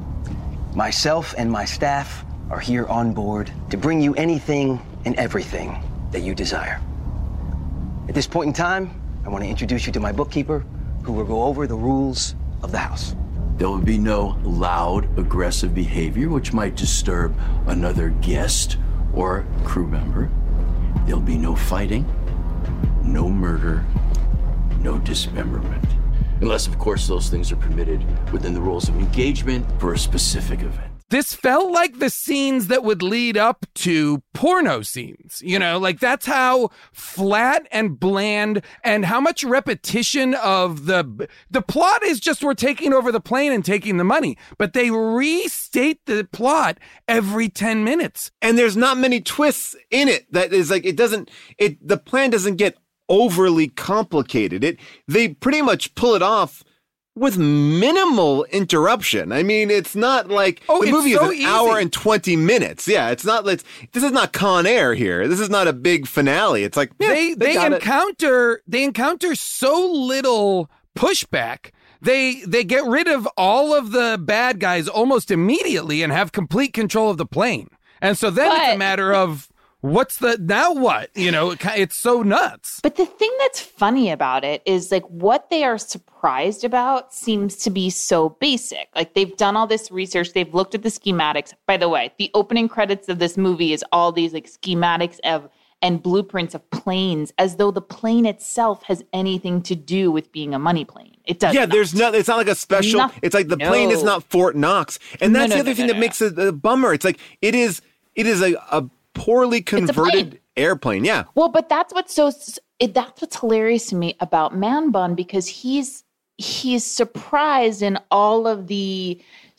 Myself and my staff are here on board to bring you anything and everything that you desire. At this point in time, I want to introduce you to my bookkeeper, who will go over the rules of the house. There will be no loud, aggressive behavior which might disturb another guest or crew member. There'll be no fighting, no murder, no dismemberment. Unless, of course, those things are permitted within the rules of engagement for a specific event. this felt like the scenes that would lead up to porno scenes. You know, like that's how flat and bland and how much repetition of the plot is just we're taking over the plane and taking the money. But they restate the plot every 10 minutes. And there's not many twists in it that is like, the plan doesn't get overly complicated. They pretty much pull it off with minimal interruption. I mean, it's not like the movie is an hour and 20 minutes. Yeah, it's not. This is not Con Air here. This is not a big finale. It's like they encounter so little pushback. They get rid of all of the bad guys almost immediately and have complete control of the plane. And so then it's a matter of now what? You know, it's so nuts. But the thing that's funny about it is like what they are surprised about seems to be so basic. Like they've done all this research. They've looked at the schematics. By the way, the opening credits of this movie is all these like schematics and blueprints of planes, as though the plane itself has anything to do with being a money plane. It does. Yeah, it's not like a special. It's like the plane is not Fort Knox. And that's the other thing that makes it a bummer. It's like it is a poorly converted airplane. Yeah. Well, but that's what's hilarious to me about Man Bun, because he's surprised in all of the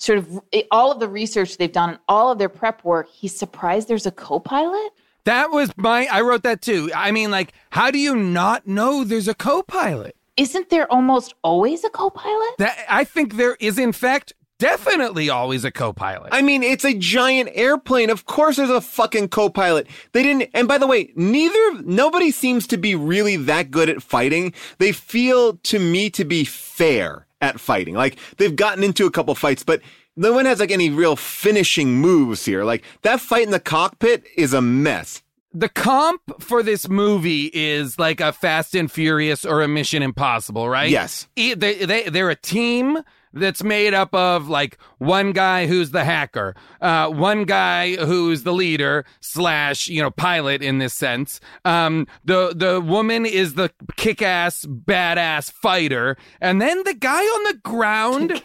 research they've done, all of their prep work. He's surprised there's a co-pilot. I wrote that too. I mean, like, how do you not know there's a co-pilot? Isn't there almost always a co-pilot? I think there is, in fact, definitely always a co-pilot. I mean, it's a giant airplane. Of course there's a fucking co-pilot. And by the way, nobody seems to be really that good at fighting. They feel to me to be fair at fighting. Like they've gotten into a couple fights, but no one has like any real finishing moves here. Like that fight in the cockpit is a mess. The comp for this movie is like a Fast and Furious or a Mission Impossible, right? Yes. They're a team that's made up of like one guy who's the hacker, one guy who's the leader / pilot in this sense. The woman is the kick-ass, badass fighter. And then the guy on the ground.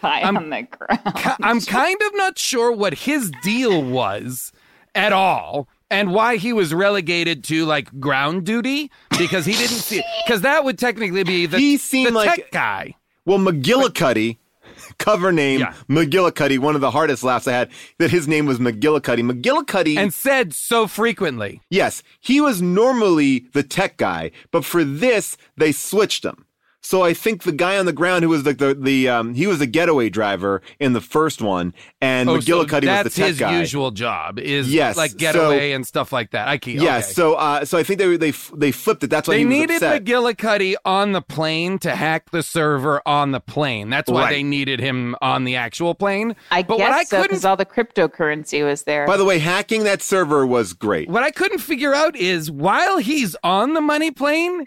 I'm kind of not sure what his deal was at all. And why he was relegated to like ground duty, because he didn't see, because that would technically be the tech guy. Well, McGillicuddy cover name McGillicuddy. One of the hardest laughs I had, that his name was McGillicuddy. McGillicuddy. And said so frequently. Yes, he was normally the tech guy, but for this, they switched him. So I think the guy on the ground who was he was the getaway driver in the first one, and McGillicuddy was the tech guy. That's his usual job, is like getaway and stuff like that. Yes, so I think they flipped it. That's why they he was needed upset. McGillicuddy on the plane to hack the server on the plane. That's why they needed him on the actual plane. I guess so, because all the cryptocurrency was there. By the way, hacking that server was great. What I couldn't figure out is while he's on the money plane,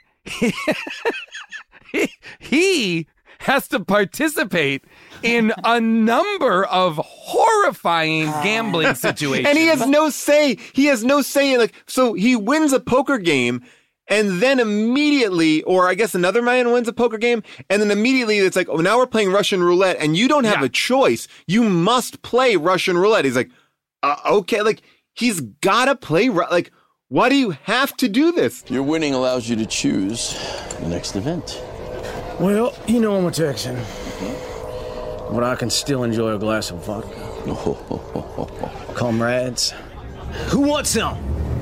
he has to participate in a number of horrifying gambling situations. And he has no say. He has no say. So he wins a poker game, and then immediately, or I guess another man wins a poker game, and then immediately it's like, oh, now we're playing Russian roulette, and you don't have a choice. You must play Russian roulette. He's like, okay, he's got to play, why do you have to do this? Your winning allows you to choose the next event. Well, you know I'm a Texan, but I can still enjoy a glass of vodka. Comrades, who wants some?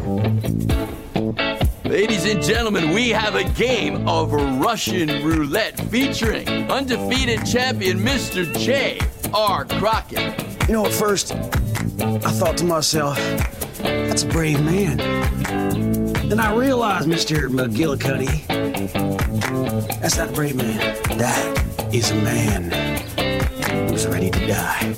Ladies and gentlemen, we have a game of Russian roulette featuring undefeated champion Mr. J.R. Crockett. You know, at first, I thought to myself, that's a brave man. Then I realized, Mr. McGillicuddy, that's not a brave man. That is a man who's ready to die.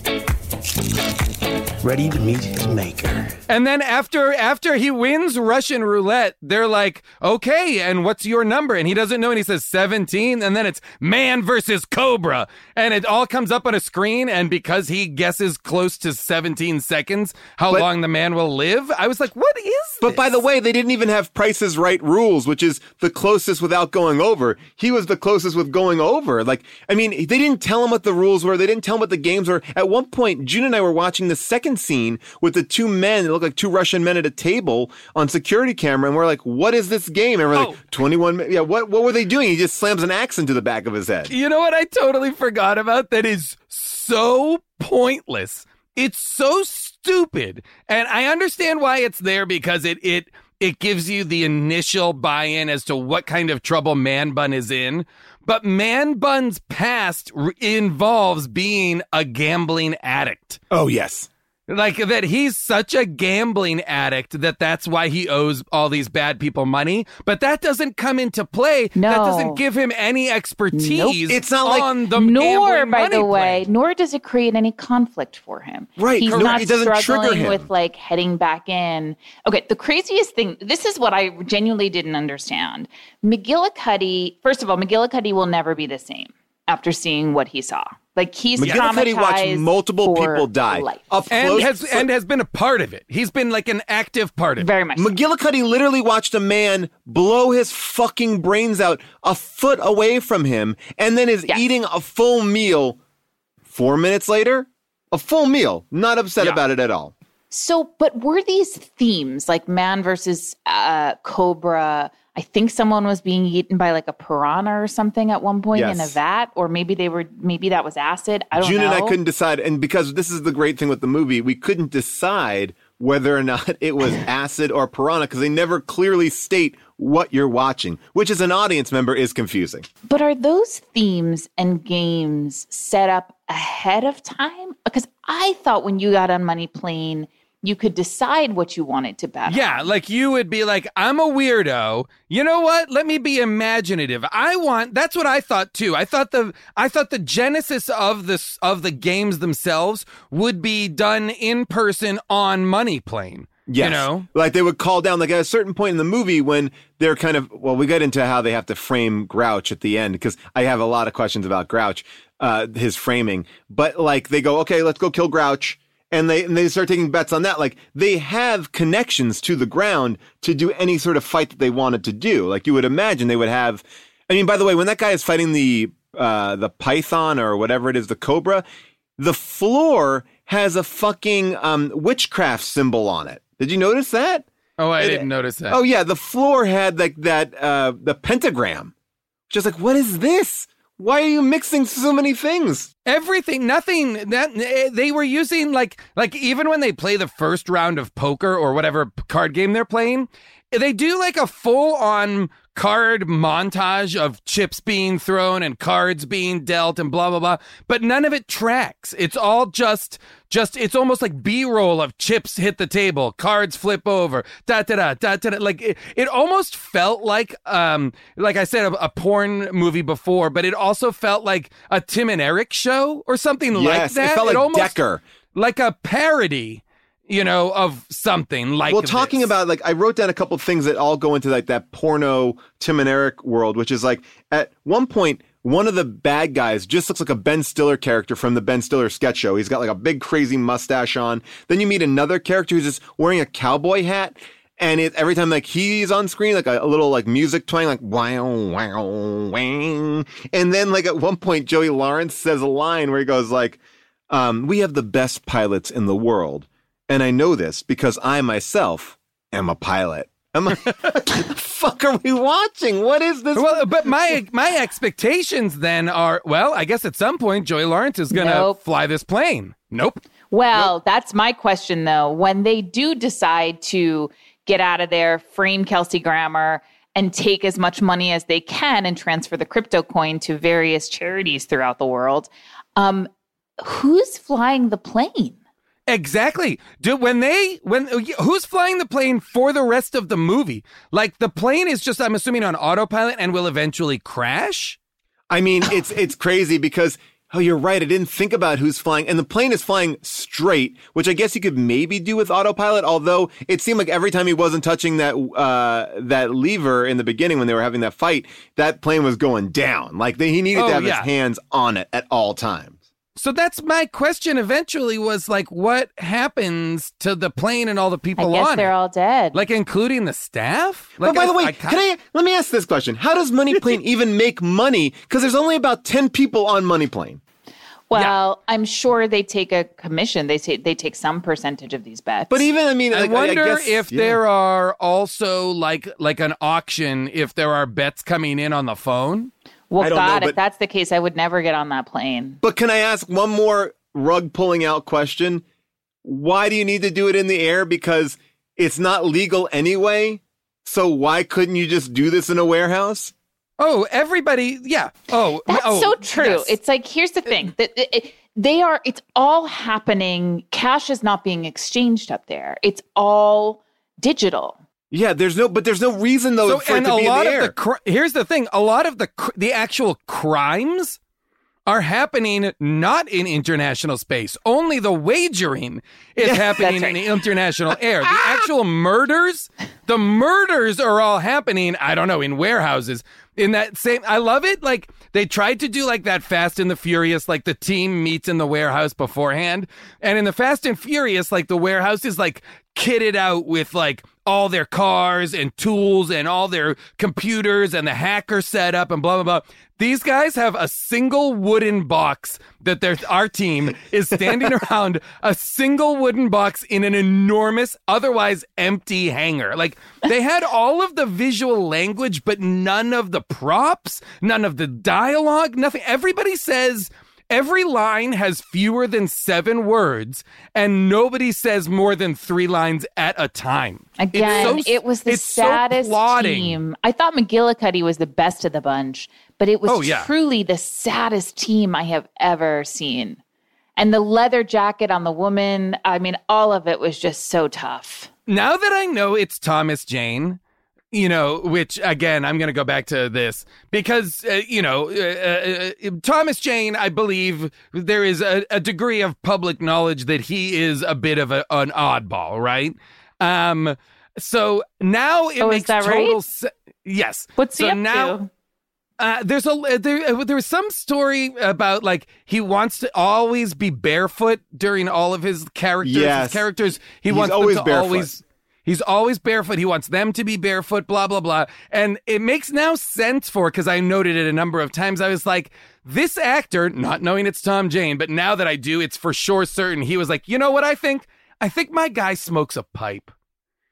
Ready to meet his maker. And then after he wins Russian roulette, they're like, okay, and what's your number? And he doesn't know, and he says 17, and then it's man versus Cobra. And it all comes up on a screen, and because he guesses close to 17 seconds how long the man will live, I was like, what is this? But by the way, they didn't even have Price is Right rules, which is the closest without going over. He was the closest with going over. They didn't tell him what the rules were. They didn't tell him what the games were. At one point, June and I were watching the second scene with the two men that look like two Russian men at a table on security camera, and we're like, what is this game? And we're like, 21 minutes. Yeah, what were they doing? He just slams an axe into the back of his head. You know what I totally forgot about that is so pointless. It's so stupid. And I understand why it's there, because it gives you the initial buy-in as to what kind of trouble Man Bun is in. But Man Bun's past involves being a gambling addict. Oh, yes. That he's such a gambling addict that's why he owes all these bad people money. But that doesn't come into play. No. That doesn't give him any expertise. Nope. It's not on the nor, by the money way, play. nor does it create any conflict for him. Right. He's No, not it doesn't trigger struggling him. with heading back in. Okay. The craziest thing, this is what I genuinely didn't understand. McGillicuddy, first of all, McGillicuddy will never be the same after seeing what he saw. He's McGillicuddy watched traumatized multiple for people die life. up close, and has been a part of it. He's been an active part of it. Very much. McGillicuddy literally watched a man blow his fucking brains out a foot away from him, and then is eating a full meal 4 minutes later. A full meal. Not upset about it at all. So, but were these themes like man versus Cobra? I think someone was being eaten by a piranha or something at one point in a vat, or maybe that was acid. I don't know. June and I couldn't decide, and because this is the great thing with the movie, we couldn't decide whether or not it was acid or piranha, because they never clearly state what you're watching, which as an audience member is confusing. But are those themes and games set up ahead of time? Because I thought when you got on Money Plane, you could decide what you wanted to bet on. Yeah, you would be like, I'm a weirdo. You know what? Let me be imaginative. That's what I thought too. I thought the genesis of the games themselves would be done in person on Money Plane. Yes. You know? They would call down, at a certain point in the movie when they're kind of, we get into how they have to frame Grouch at the end, because I have a lot of questions about Grouch, his framing. But they go, okay, let's go kill Grouch. And they start taking bets on that. They have connections to the ground to do any sort of fight that they wanted to do. You would imagine they would have. I mean, by the way, when that guy is fighting the python or whatever it is, the cobra, the floor has a fucking witchcraft symbol on it. Did you notice that? Oh, I didn't notice that. Oh yeah, the floor had the pentagram. Just what is this? Why are you mixing so many things? Everything, nothing. That they were using like even when they play the first round of poker or whatever card game they're playing, they do like a full-on card montage of chips being thrown and cards being dealt and blah, blah, blah. But none of it tracks. It's all just it's almost like B-roll of chips hit the table, cards flip over, da-da-da. Like it almost felt like I said, a porn movie before, but it also felt like a Tim and Eric show or something like that. It felt like almost, Decker. Like a parody. Of something like talking this. about, like, I wrote down a couple of things that all go into, like, that porno Tim and Eric world, which is, like, at one point, one of the bad guys just looks like a Ben Stiller character from the Ben Stiller sketch show. He's got, like, a big, crazy mustache on. Then you meet another character who's just wearing a cowboy hat, and every time, like, he's on screen, like, a little, like, music twang, like, wow, wow, wow. And then, like, at one point, Joey Lawrence says a line where he goes, like, we have the best pilots in the world. And I know this because I myself am a pilot. I'm like, what the fuck are we watching? What is this? Well, but my expectations then are, well, I guess at some point Joey Lawrence is going to fly this plane. Nope. Well, that's my question, though. When they do decide to get out of there, frame Kelsey Grammer, and take as much money as they can and transfer the crypto coin to various charities throughout the world, who's flying the plane? Exactly. Who's flying the plane for the rest of the movie? Like, the plane is just, I'm assuming, on autopilot and will eventually crash? I mean, it's crazy because, oh, you're right. I didn't think about who's flying. And the plane is flying straight, which I guess you could maybe do with autopilot, although it seemed like every time he wasn't touching that lever in the beginning when they were having that fight, that plane was going down. Like, he needed to have his hands on it at all times. So that's my question eventually was, like, what happens to the plane and all the people on it? I guess they're all dead. Like, including the staff? Like, but by the way, let me ask this question. How does Money Plane even make money? Because there's only about 10 people on Money Plane. Well, I'm sure they take a commission. They take some percentage of these bets. But even, I mean, I wonder if there are also like an auction, if there are bets coming in on the phone. Well, God, if that's the case, I would never get on that plane. But can I ask one more rug pulling out question? Why do you need to do it in the air? Because it's not legal anyway. So why couldn't you just do this in a warehouse? Oh, everybody. Yeah. That's so true. Yes. It's like, here's the thing that it's all happening. Cash is not being exchanged up there. It's all digital. Yeah, there's no reason though for it to be in the air. Here's the thing: a lot of the actual crimes are happening not in international space. Only the wagering is happening in international air. The actual murders, are all happening. I don't know, in warehouses. In that same, I love it. Like, they tried to do like that Fast and the Furious, like the team meets in the warehouse beforehand. And in the Fast and Furious, like the warehouse is like kitted out with like all their cars and tools and all their computers and the hacker setup and blah, blah, blah. These guys have a single wooden box that our team is standing around a single wooden box in an enormous, otherwise empty hangar. Like, they had all of the visual language, but none of the props, none of the dialogue, nothing. Everybody says, every line has fewer than 7 words, and nobody says more than 3 lines at a time. Again, it was the saddest team. I thought McGillicuddy was the best of the bunch, but it was truly the saddest team I have ever seen. And the leather jacket on the woman, I mean, all of it was just so tough. Now that I know it's Thomas Jane, which, again, I'm going to go back to this because, Thomas Jane, I believe there is a degree of public knowledge that he is a bit of an oddball, right? So now it makes total sense. Yes. What's he up to? There was some story about, like, he wants to always be barefoot during all of his characters. Yes. His characters, he's always barefoot. He's always barefoot. He wants them to be barefoot, blah, blah, blah. And it makes now sense because I noted it a number of times. I was like, this actor, not knowing it's Tom Jane, but now that I do, it's for sure certain. He was like, you know what I think? I think my guy smokes a pipe.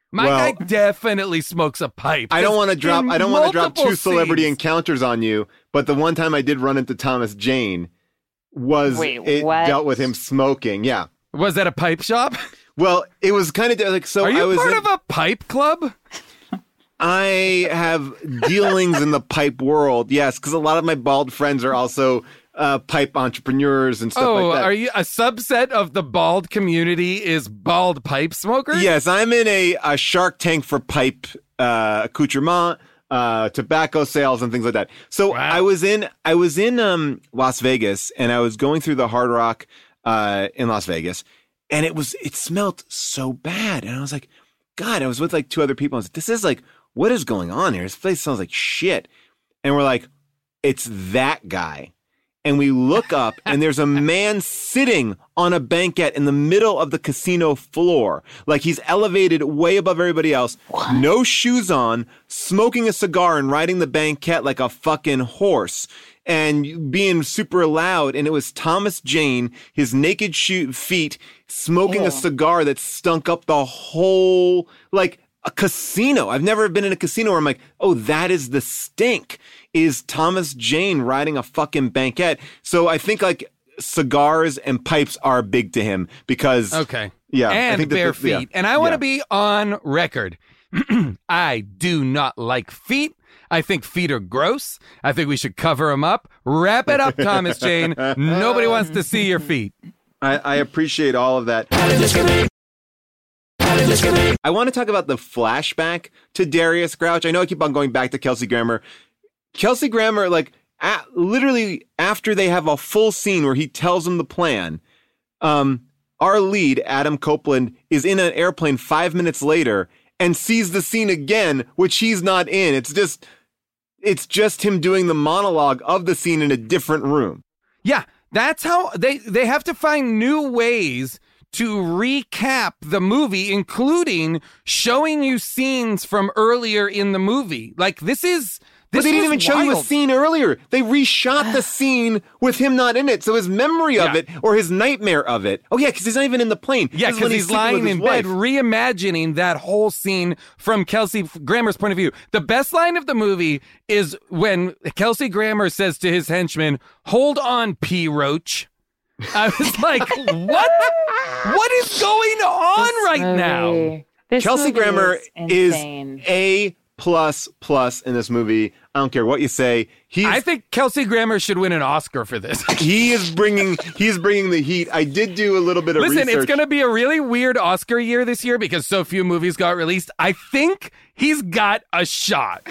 My guy definitely smokes a pipe. I don't want to drop two scenes. celebrity encounters on you, but the one time I did run into Thomas Jane dealt with him smoking. Yeah. Was that a pipe shop? Well, it was kind of like, so Are you I was part of a pipe club? I have dealings in the pipe world, yes, because a lot of my bald friends are also pipe entrepreneurs and stuff like that. Are you a subset of the bald community is bald pipe smokers? Yes, I'm in a Shark Tank for pipe accoutrement, tobacco sales and things like that. So wow. I was in Las Vegas, and I was going through the Hard Rock in Las Vegas, and it smelled so bad. And I was like, God, I was with like two other people. I was like, this is like, what is going on here? This place smells like shit. And we're like, it's that guy. And we look up, and there's a man sitting on a banquette in the middle of the casino floor. Like he's elevated way above everybody else. What? No shoes on, smoking a cigar and riding the banquette like a fucking horse. And being super loud. And it was Thomas Jane, his naked feet, smoking a cigar that stunk up the whole, like, a casino. I've never been in a casino where I'm like, oh, that is the stink, is Thomas Jane riding a fucking banquette. So I think like cigars and pipes are big to him because yeah, and I think bare feet. Yeah. And I want to be on record. I do not like feet. I think feet are gross. I think we should cover them up. Wrap it up, Thomas Jane. Nobody wants to see your feet. I appreciate all of that. I want to talk about the flashback to Darius Grouch. I know I keep on going back to Kelsey Grammer. Kelsey Grammer, like, literally after they have a full scene where he tells them the plan, our lead, Adam Copeland, is in an airplane 5 minutes later and sees the scene again, which he's not in. It's just him doing the monologue of the scene in a different room. Yeah, that's how they have to find new ways to recap the movie, including showing you scenes from earlier in the movie. Like, this but they didn't even show you a scene earlier. They reshot the scene with him not in it. So his memory of it, or his nightmare of it. Oh, yeah, because he's not even in the plane. Yeah, because he's lying in bed, reimagining that whole scene from Kelsey Grammer's point of view. The best line of the movie is when Kelsey Grammer says to his henchman, "Hold on, P. Roach." I was like, what? What is going on right now? Kelsey Grammer is A++ in this movie. I don't care what you say. I think Kelsey Grammer should win an Oscar for this. He is bringing the heat. I did do a little bit of research. Listen, it's going to be a really weird Oscar year this year because so few movies got released. I think he's got a shot.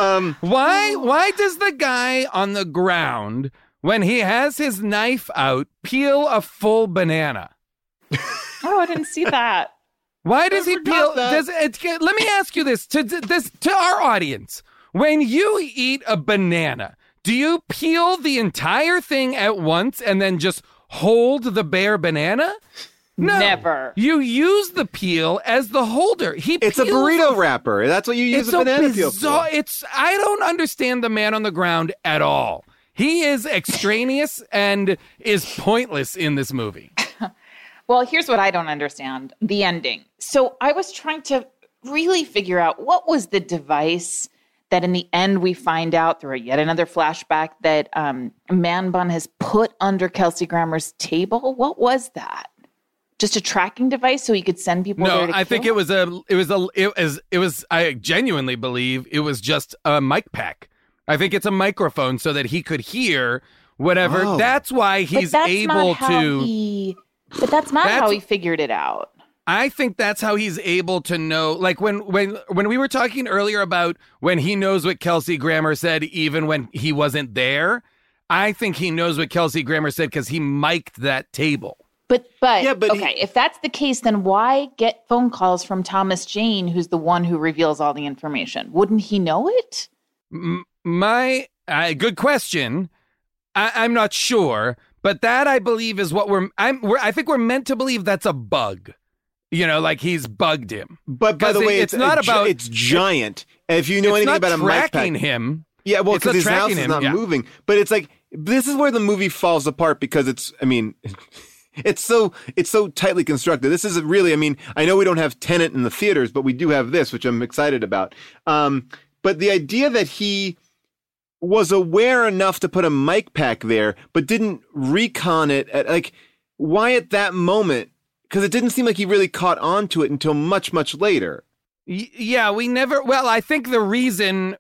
Why does the guy on the ground, when he has his knife out, peel a full banana? Oh, I didn't see that. Why does he peel? Let me ask you this to our audience. When you eat a banana, do you peel the entire thing at once and then just hold the bare banana? No. Never. You use the peel as the holder. It's a burrito wrapper. That's what you use a banana peel for. I don't understand the man on the ground at all. He is extraneous and is pointless in this movie. Well, here's what I don't understand. The ending. So I was trying to really figure out what was the device that in the end we find out through yet another flashback that Man Bun has put under Kelsey Grammer's table. What was that? Just a tracking device so he could send people there to I think it was I genuinely believe it was just a mic pack. I think it's a microphone so that he could hear whatever. Oh. That's why he's able to. But that's not how he figured it out. I think that's how he's able to know. Like when we were talking earlier about when he knows what Kelsey Grammer said, even when he wasn't there, I think he knows what Kelsey Grammer said because he mic'd that table. But okay, if that's the case, then why get phone calls from Thomas Jane, who's the one who reveals all the information? Wouldn't he know it? Good question. I'm not sure. But that, I believe, is what I think we're meant to believe that's a bug. You know, like he's bugged him. But by the way, it's giant. If you know anything about a mic pack, tracking him. Yeah, well, because his house is not moving. But it's like, this is where the movie falls apart because It's so tightly constructed. This isn't really, I mean, I know we don't have Tenet in the theaters, but we do have this, which I'm excited about. But the idea that he was aware enough to put a mic pack there, but didn't recon it why at that moment? Because it didn't seem like he really caught on to it until much, much later. Yeah, we never, well, I think the reason,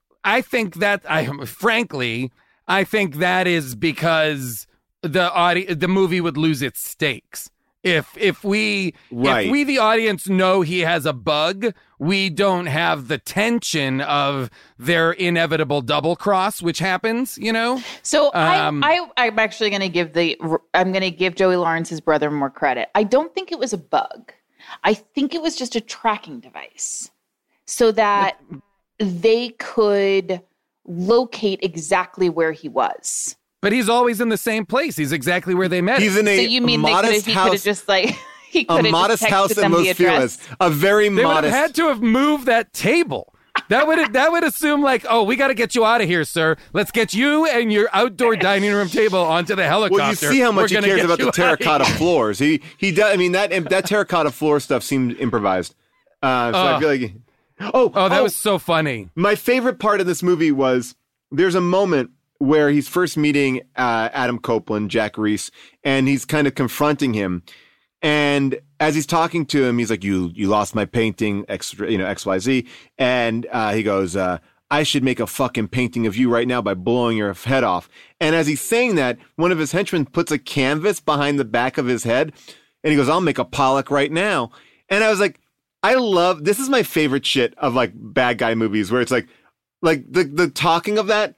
frankly, I think that is because the movie would lose its stakes. If we the audience know he has a bug, we don't have the tension of their inevitable double cross, which happens, you know. So I'm actually going to give Joey Lawrence's brother more credit. I don't think it was a bug. I think it was just a tracking device, so that they could locate exactly where he was. But he's always in the same place. He's exactly where they met. He's in a modest house. A modest house in Los Feliz. A very modest. They would have had to have moved that table. That would assume like, oh, we got to get you out of here, sir. Let's get you and your outdoor dining room table onto the helicopter. Well, you see how much he cares about the terracotta floors. He does. I mean, that terracotta floor stuff seemed improvised. So I feel like. That was so funny. My favorite part of this movie was there's a moment where he's first meeting Adam Copeland, Jack Reese, and he's kind of confronting him. And as he's talking to him, he's like, you lost my painting, XYZ. And he goes, I should make a fucking painting of you right now by blowing your head off. And as he's saying that, one of his henchmen puts a canvas behind the back of his head. And he goes, I'll make a Pollock right now. And I was like, this is my favorite shit of like bad guy movies where it's like the talking of that,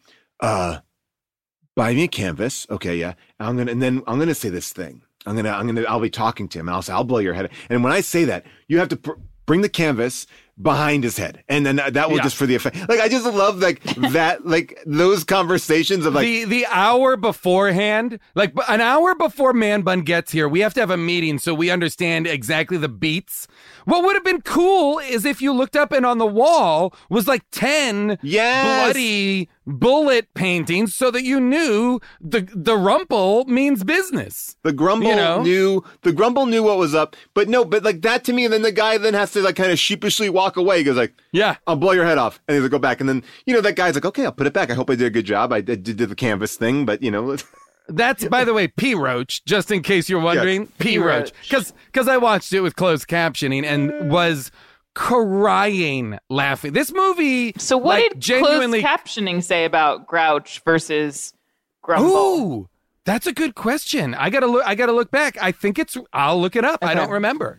buy me a canvas. Okay. Yeah. I'm going to say this thing. I'll be talking to him and I'll say, I'll blow your head. And when I say that, you have to bring the canvas behind his head. And then that will just for the effect. Like, I just love like that, like those conversations of like the hour beforehand, like an hour before Man Bun gets here, we have to have a meeting so we understand exactly the beats. What would have been cool is if you looked up and on the wall was like 10 bloody bullet paintings so that you knew the rumple means business. The grumble knew what was up, but like that to me, and then the guy then has to like kind of sheepishly walk away. He goes like, yeah, I'll blow your head off. And he's like, go back. And then, that guy's like, okay, I'll put it back. I hope I did a good job. I did the canvas thing, but That's, by the way, P. Roach, just in case you're wondering. Yes. P. Roach. Because I watched it with closed captioning and was crying laughing. This movie. So what did closed captioning say about Grouch versus Grumble? Ooh, that's a good question. I gotta look back. I think I'll look it up. Okay. I don't remember.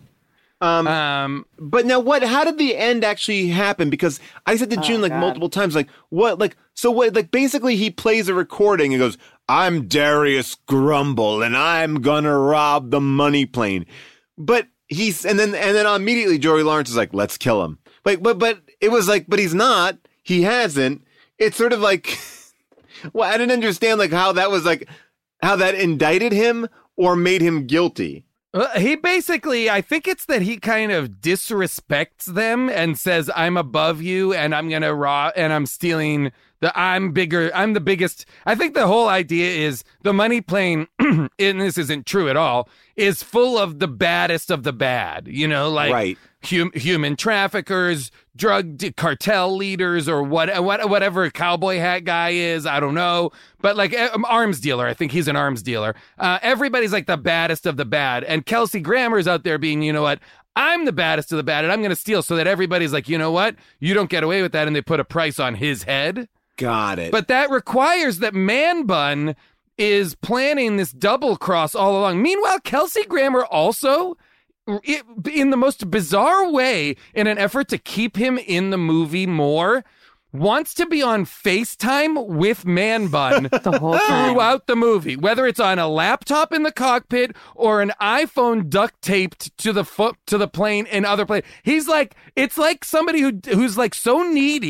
But now how did the end actually happen? Because I said to June multiple times, basically he plays a recording and goes, I'm Darius Grumble and I'm gonna rob the money plane. But and then immediately Joey Lawrence is like, let's kill him. Like, but it was like, but he's not, he hasn't. It's sort of like, well, I didn't understand like how that indicted him or made him guilty. He basically, I think it's that he kind of disrespects them and says, I'm above you and I'm going to rob and I'm stealing I'm bigger. I'm the biggest. I think the whole idea is the money plane, and this isn't true at all, is full of the baddest of the bad, like human traffickers, drug cartel leaders, or whatever cowboy hat guy is. I don't know. But like arms dealer, I think he's an arms dealer. Everybody's like the baddest of the bad. And Kelsey Grammer's out there being, I'm the baddest of the bad and I'm going to steal, so that everybody's like, you know what? You don't get away with that. And they put a price on his head. Got it. But that requires that Man Bun is planning this double cross all along. Meanwhile, Kelsey Grammer also, in the most bizarre way, in an effort to keep him in the movie more, wants to be on FaceTime with Man Bun throughout the movie, whether it's on a laptop in the cockpit or an iPhone duct taped to the plane in other planes. He's like, it's like somebody who's like so needy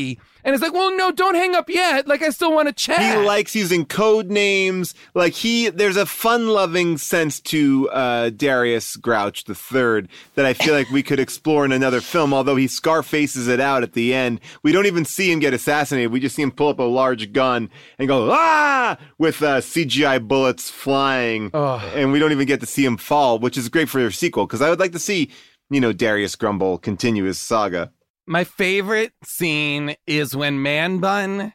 And it's like, well, no, don't hang up yet. Like, I still want to chat. He likes using code names. Like there's a fun-loving sense to Darius Grouch III that I feel like we could explore in another film, although he Scarfaces it out at the end. We don't even see him get assassinated. We just see him pull up a large gun and go, ah, with CGI bullets flying. And we don't even get to see him fall, which is great for their sequel, because I would like to see, Darius Grumble continue his saga. My favorite scene is when Man Bun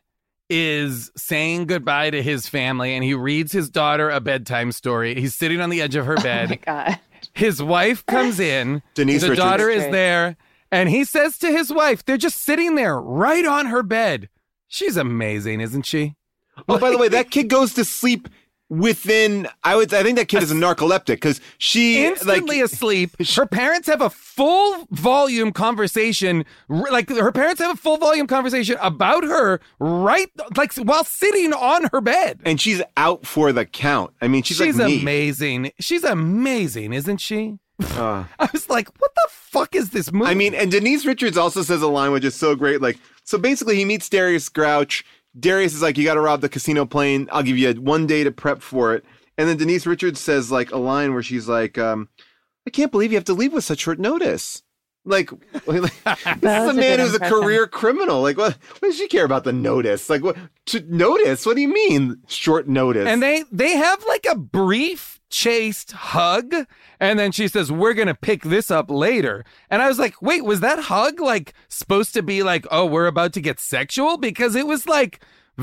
is saying goodbye to his family and he reads his daughter a bedtime story. He's sitting on the edge of her bed. Oh my God. His wife comes in. Denise the Richards. daughter is there. And he says to his wife, they're just sitting there right on her bed. She's amazing, isn't she? Oh, by the way, that kid goes to sleep within, I think that kid is a narcoleptic, because she instantly asleep. Her parents have a full volume conversation. Her parents have a full volume conversation about her while sitting on her bed. And she's out for the count. I mean, she's like me. Amazing. She's amazing, isn't she? I was like, what the fuck is this movie? I mean, and Denise Richards also says a line which is so great. Like, so basically he meets Darius Grouch. Darius is like, you got to rob the casino plane. I'll give you 1 day to prep for it. And then Denise Richards says like a line where she's like, I can't believe you have to leave with such short notice. Like this is a man who's a career criminal. Like, what does she care about the notice? Like, what notice? What do you mean short notice? And they have like a brief chaste hug. And then she says, we're going to pick this up later. And I was like, wait, was that hug like supposed to be like, oh, we're about to get sexual? Because it was like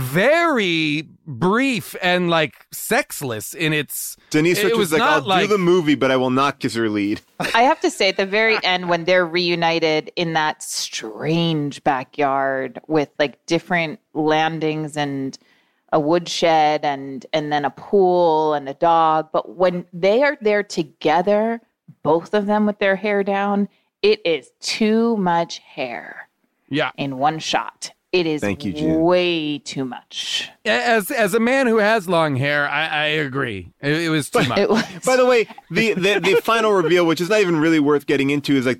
very brief and like sexless in its. Denise Richards was like, I'll do the movie, but I will not kiss her lead. I have to say, at the very end, when they're reunited in that strange backyard with like different landings and a woodshed and then a pool and a dog. But when they are there together, both of them with their hair down, it is too much hair. Yeah. In one shot. It is way too much. As a man who has long hair, I agree. It was too much. By the way, the final reveal, which is not even really worth getting into, is like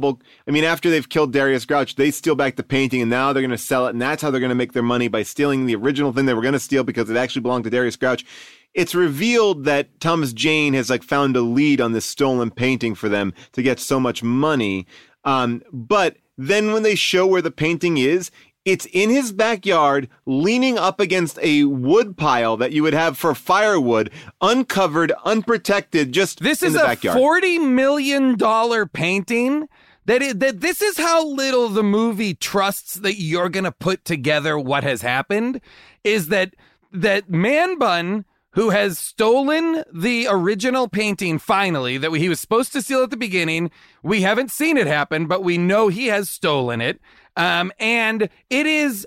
after they've killed Darius Grouch, they steal back the painting and now they're going to sell it. And that's how they're going to make their money, by stealing the original thing they were going to steal because it actually belonged to Darius Grouch. It's revealed that Thomas Jane has like found a lead on this stolen painting for them to get so much money. But then when they show where the painting is, it's in his backyard, leaning up against a wood pile that you would have for firewood, uncovered, unprotected, just in the backyard. This is a $40 million painting. This is how little the movie trusts that you're going to put together what has happened, is that Man Bun, who has stolen the original painting finally, that he was supposed to steal at the beginning. We haven't seen it happen, but we know he has stolen it. And it is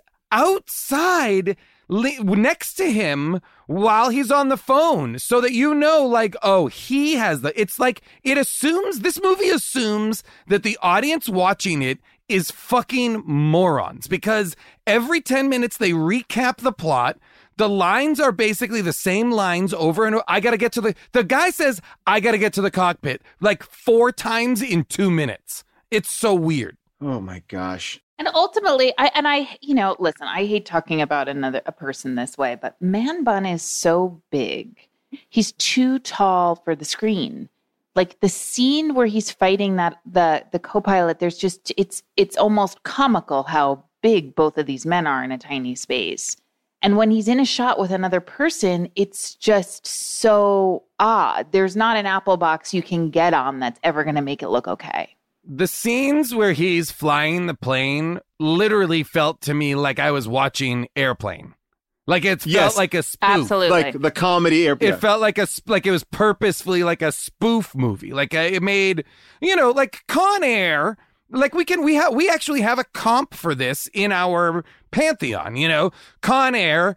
outside next to him while he's on the phone, so that like, oh, he has it's like, this movie assumes that the audience watching it is fucking morons, because every 10 minutes they recap the plot. The lines are basically the same lines over and over. I got to get to the guy says, I got to get to the cockpit like 4 times in 2 minutes. It's so weird. Oh my gosh. And ultimately, listen, I hate talking about a person this way, but Man Bun is so big. He's too tall for the screen. Like the scene where he's fighting the co-pilot, it's almost comical how big both of these men are in a tiny space. And when he's in a shot with another person, it's just so odd. There's not an Apple box you can get on that's ever going to make it look okay. The scenes where he's flying the plane literally felt to me like I was watching Airplane. Like it felt like a spoof. Absolutely. Like the comedy Airplane. It felt like it was purposefully like a spoof movie. Like it made, like Con Air. Like we actually have a comp for this in our pantheon, Con Air,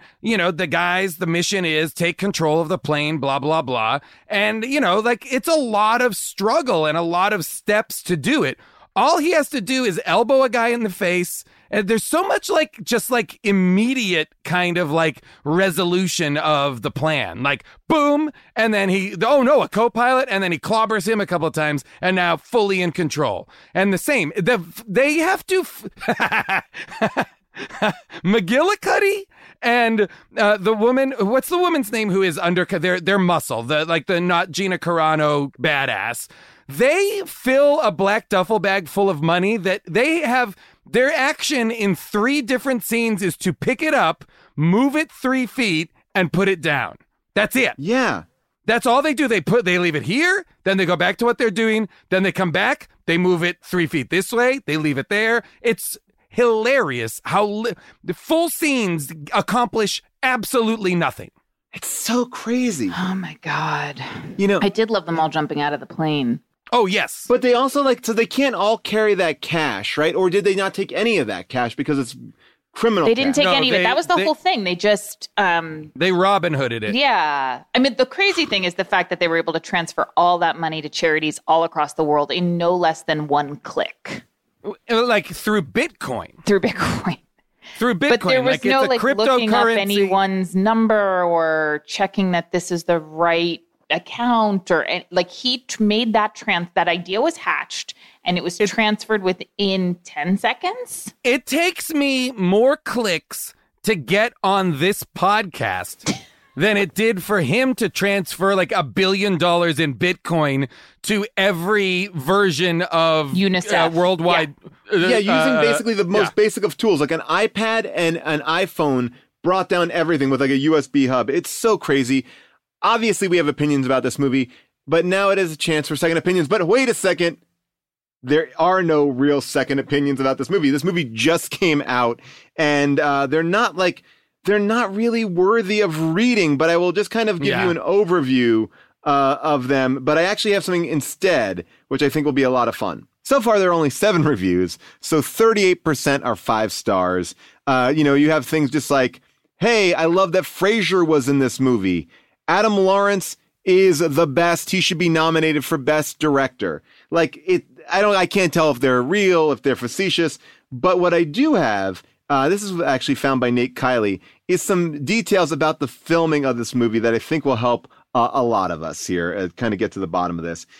the mission is take control of the plane, blah, blah, blah. And, like it's a lot of struggle and a lot of steps to do it. All he has to do is elbow a guy in the face. And there's so much just immediate kind of resolution of the plan, like boom. And then a co-pilot. And then he clobbers him a couple of times and now fully in control. And the same, they have to. McGillicuddy and the woman, what's the woman's name who is under their muscle, the not Gina Carano badass. They fill a black duffel bag full of money that they have. Their action in 3 different scenes is to pick it up, move it 3 feet, and put it down. That's it. Yeah. That's all they do. They leave it here, then they go back to what they're doing, then they come back, they move it 3 feet this way, they leave it there. It's hilarious how the full scenes accomplish absolutely nothing. It's so crazy. Oh my God. You know, I did love them all jumping out of the plane. Oh, yes. But they also so they can't all carry that cash, right? Or did they not take any of that cash because it's criminal They didn't cash? take any of it. That was the whole thing. They just... they Robin Hooded it. Yeah. I mean, the crazy thing is the fact that they were able to transfer all that money to charities all across the world in no less than 1 click. Like through Bitcoin. Through Bitcoin. Through Bitcoin. But there was like, no it's a looking up cryptocurrency. anyone's number or checking that this is the right account or he made that that idea was hatched and it was transferred within 10 seconds. It takes me more clicks to get on this podcast than it did for him to transfer like $1 billion in Bitcoin to every version of UNICEF worldwide. Yeah, using basically the most basic of tools, like an iPad and an iPhone brought down everything with like a USB hub. It's so crazy. Obviously, we have opinions about this movie, but now it is a chance for second opinions. But wait a second. There are no real second opinions about this movie. This movie just came out, and they're not really worthy of reading, but I will just kind of give you an overview of them. But I actually have something instead, which I think will be a lot of fun. So far, there are only 7 reviews, so 38% are 5 stars. You have things just like, hey, I love that Frasier was in this movie. Adam Lawrence is the best. He should be nominated for Best Director. I can't tell if they're real, if they're facetious, but what I do have, this is actually found by Nate Kiley, is some details about the filming of this movie that I think will help a lot of us here kind of get to the bottom of this.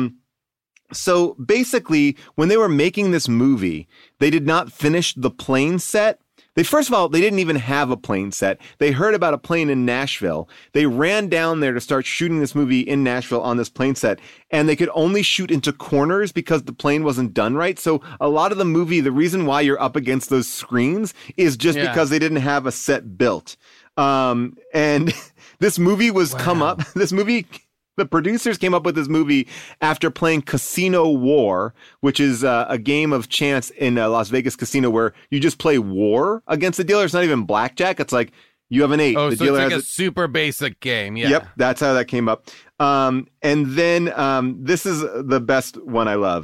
So basically, when they were making this movie, they did not finish the plane set. First of all, they didn't even have a plane set. They heard about a plane in Nashville. They ran down there to start shooting this movie in Nashville on this plane set, and they could only shoot into corners because the plane wasn't done right. So a lot of the movie, the reason why you're up against those screens is just because they didn't have a set built. And this movie was the producers came up with this movie after playing Casino War, which is a game of chance in a Las Vegas casino where you just play war against the dealer. It's not even blackjack. It's like you have an 8. Oh, the so dealer it's like has a super basic game. Yeah. Yep, that's how that came up. And then this is the best one I love.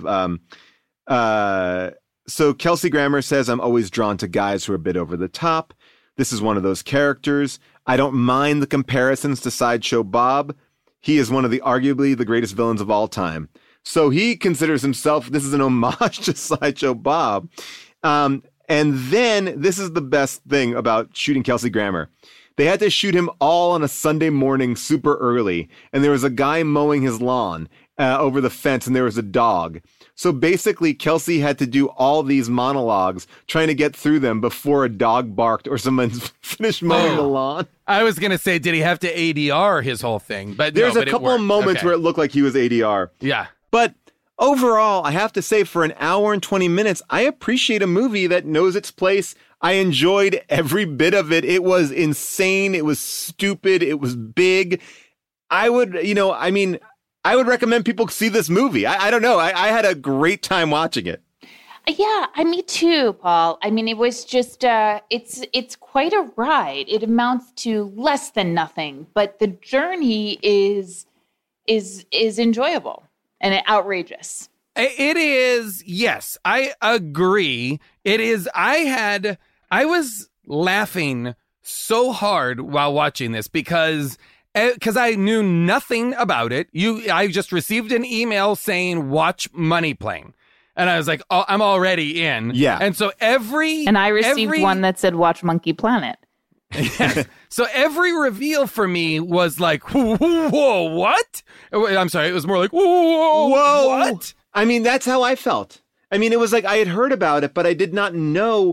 So Kelsey Grammer says, I'm always drawn to guys who are a bit over the top. This is one of those characters. I don't mind the comparisons to Sideshow Bob. He is one of arguably the greatest villains of all time. So he considers himself, this is an homage to Sideshow Bob. And then this is the best thing about shooting Kelsey Grammer. They had to shoot him all on a Sunday morning super early. And there was a guy mowing his lawn over the fence and there was a dog. So basically, Kelsey had to do all these monologues trying to get through them before a dog barked or someone finished mowing the lawn. I was going to say, did he have to ADR his whole thing? But there's a couple of moments where it looked like he was ADR. Yeah. But overall, I have to say, for an hour and 20 minutes, I appreciate a movie that knows its place. I enjoyed every bit of it. It was insane. It was stupid. It was big. I would recommend people see this movie. I don't know. I had a great time watching it. Yeah, me too, Paul. I mean, it was just, it's quite a ride. It amounts to less than nothing, but the journey is enjoyable and outrageous. It is. Yes, I agree. It is. I was laughing so hard while watching this because I knew nothing about it. I just received an email saying, watch Money Plane. And I was like, oh, I'm already in. Yeah. And so And I received one that said, watch Monkey Planet. Yeah. So every reveal for me was like, whoa, what? I'm sorry. It was more like, whoa, what? I mean, that's how I felt. I mean, it was like I had heard about it, but I did not know.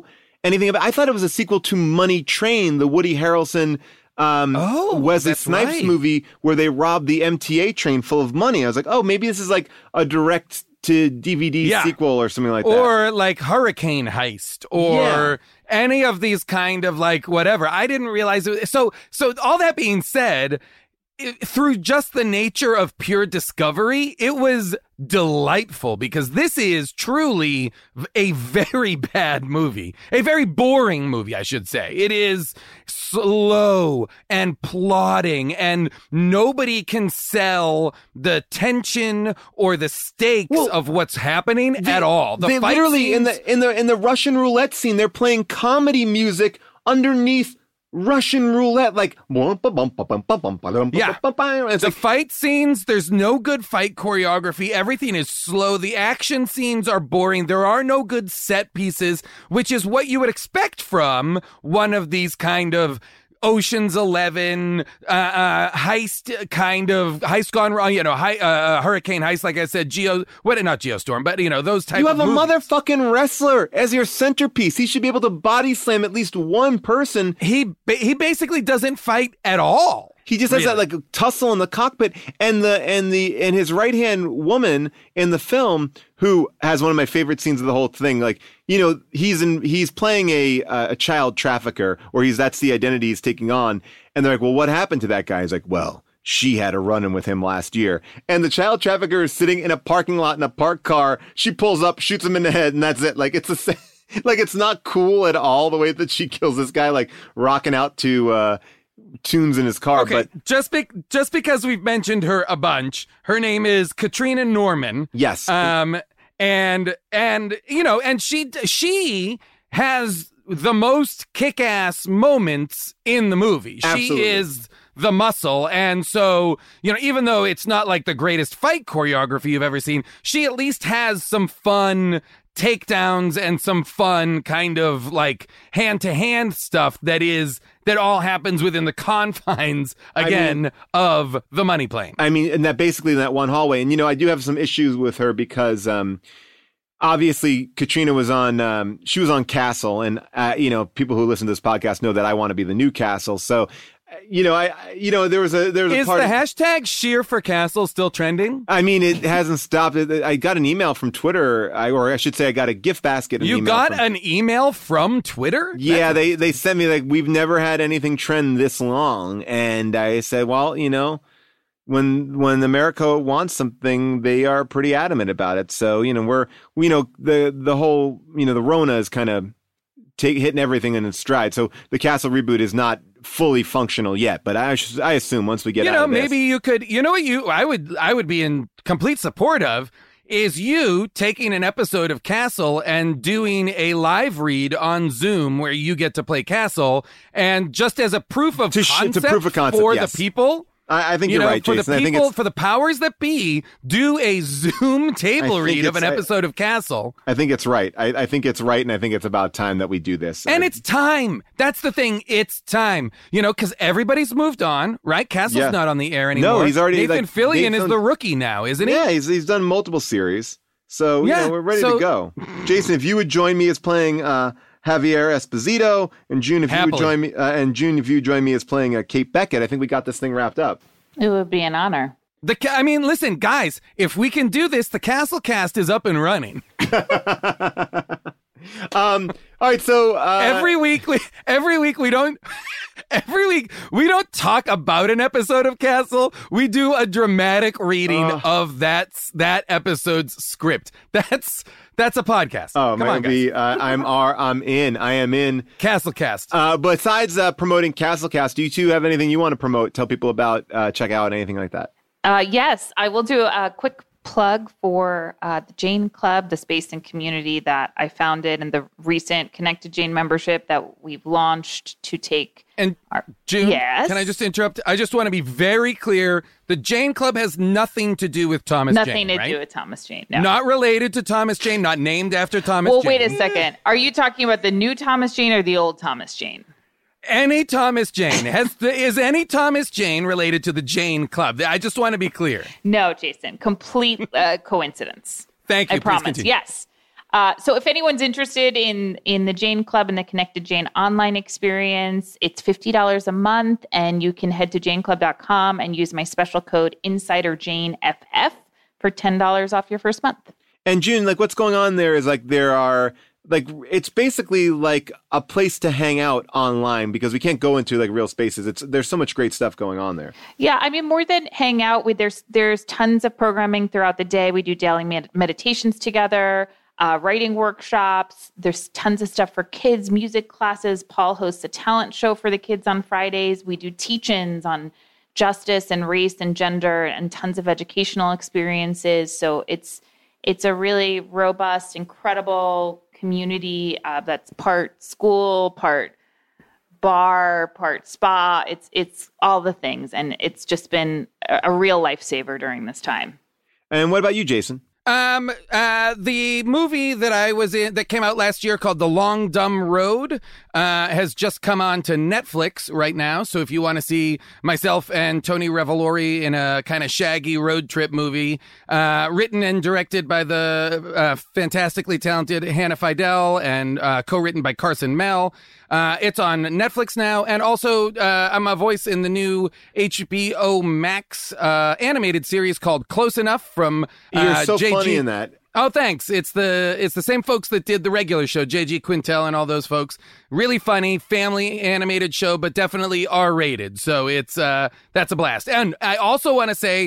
anything about. I thought it was a sequel to Money Train, the Woody Harrelson Wesley Snipes movie where they robbed the MTA train full of money. I was like, oh, maybe this is like a direct to DVD sequel or something like that. Or like Hurricane Heist or any of these kind of like whatever. I didn't realize it. So all that being said, through just the nature of pure discovery, it was delightful because this is truly a very bad movie, a very boring movie, I should say. It is slow and plodding, and nobody can sell the tension or the stakes of what's happening at all. They literally in the Russian roulette scene, they're playing comedy music underneath Russian roulette, like the fight scenes, there's no good fight choreography. Everything is slow. The action scenes are boring. There are no good set pieces, which is what you would expect from one of these kind of Ocean's 11 heist kind of heist gone wrong, hurricane heist, like I said, not Geostorm, but those type of You have a movies. motherfucking wrestler as your centerpiece. He should be able to body slam at least one person. He basically doesn't fight at all. He just has that like tussle in the cockpit, and his right hand woman in the film, who has one of my favorite scenes of the whole thing. Like, he's playing a child trafficker, or that's the identity he's taking on. And they're like, well, what happened to that guy? He's like, well, she had a run-in with him last year. And the child trafficker is sitting in a parking lot in a parked car. She pulls up, shoots him in the head, and that's it. Like, it's not cool at all the way that she kills this guy, like rocking out to tunes in his car. Okay, but just because we've mentioned her a bunch, her name is Katrina Norman. Yes. And she has the most kick-ass moments in the movie. Absolutely. She is the muscle. And so, even though it's not like the greatest fight choreography you've ever seen, she at least has some fun takedowns and some fun kind of like hand-to-hand stuff that all happens within the confines of the money plane. I mean, and that basically in that one hallway. And I do have some issues with her because obviously Katrina was on she was on Castle, and people who listen to this podcast know that I want to be the new Castle. So there was a Is part the hashtag Sheer for Castle still trending? I mean, it hasn't stopped. I got an email from Twitter, or I should say I got a gift basket. You got an email from Twitter? Yeah, they sent me like, we've never had anything trend this long. And I said, well, when America wants something, they are pretty adamant about it. So, the whole, the Rona is kind of hitting everything in its stride. So the Castle reboot is not fully functional yet, but I assume once we get out of this, maybe you could, I would be in complete support of is you taking an episode of Castle and doing a live read on Zoom where you get to play Castle, and just as a proof of concept for yes. the people. I think you're right, Jason. I think for the powers that be, do a Zoom table read of an episode of Castle. I think it's right. I think it's right, and I think it's about time that we do this. And it's time. That's the thing. It's time. Because everybody's moved on, right? Castle's not on the air anymore. No, he's already... Nathan Fillion is the rookie now, isn't he? Yeah, he's done multiple series. So, we're ready to go. Jason, if you would join me as playing... Javier Esposito, and June, if you would join me, as playing Kate Beckett, I think we got this thing wrapped up. It would be an honor. Listen, guys, if we can do this, the Castle Cast is up and running. All right, so every week we don't talk about an episode of Castle. We do a dramatic reading of that episode's script. That's a podcast. Oh, come on, guys. I am in Castle Cast. Besides promoting Castle Cast, do you two have anything you want to promote? Tell people about, check out, anything like that? Yes, I will do a quick plug for the Jane Club, the space and community that I founded, and the recent Connected Jane membership that we've launched to take. And June, yes? Can I just interrupt? I just want to be very clear. The Jane Club has nothing to do with Thomas Jane, Nothing to right? do with Thomas Jane, no. Not related to Thomas Jane, not named after Thomas Jane. Well, wait a second. Are you talking about the new Thomas Jane or the old Thomas Jane? Any Thomas Jane. Is any Thomas Jane related to the Jane Club? I just want to be clear. No, Jason. Complete coincidence. Thank you. I promise. Continue. Yes. So if anyone's interested in the Jane Club and the Connected Jane online experience, it's $50 a month, and you can head to janeclub.com and use my special code InsiderJaneFF for $10 off your first month. And June, like, what's going on there is like there are like it's basically like a place to hang out online because we can't go into like real spaces. There's so much great stuff going on there. Yeah, I mean, more than hang out, there's tons of programming throughout the day. We do daily meditations together, writing workshops. There's tons of stuff for kids, music classes. Paul hosts a talent show for the kids on Fridays. We do teach-ins on justice and race and gender and tons of educational experiences. So it's a really robust, incredible community that's part school, part bar, part spa. It's all the things, and it's just been a real lifesaver during this time. And what about you, Jason? The movie that I was in that came out last year called The Long Dumb Road has just come on to Netflix right now. So if you want to see myself and Tony Revolori in a kind of shaggy road trip movie, written and directed by the fantastically talented Hannah Fidel and co-written by Carson Mell. It's on Netflix now. And also, I'm a voice in the new HBO Max animated series called Close Enough from You're so JG. funny in that. Oh, thanks. It's the same folks that did the regular show, J.G. Quintel and all those folks. Really funny, family animated show, but definitely R-rated. So it's that's a blast. And I also want to say,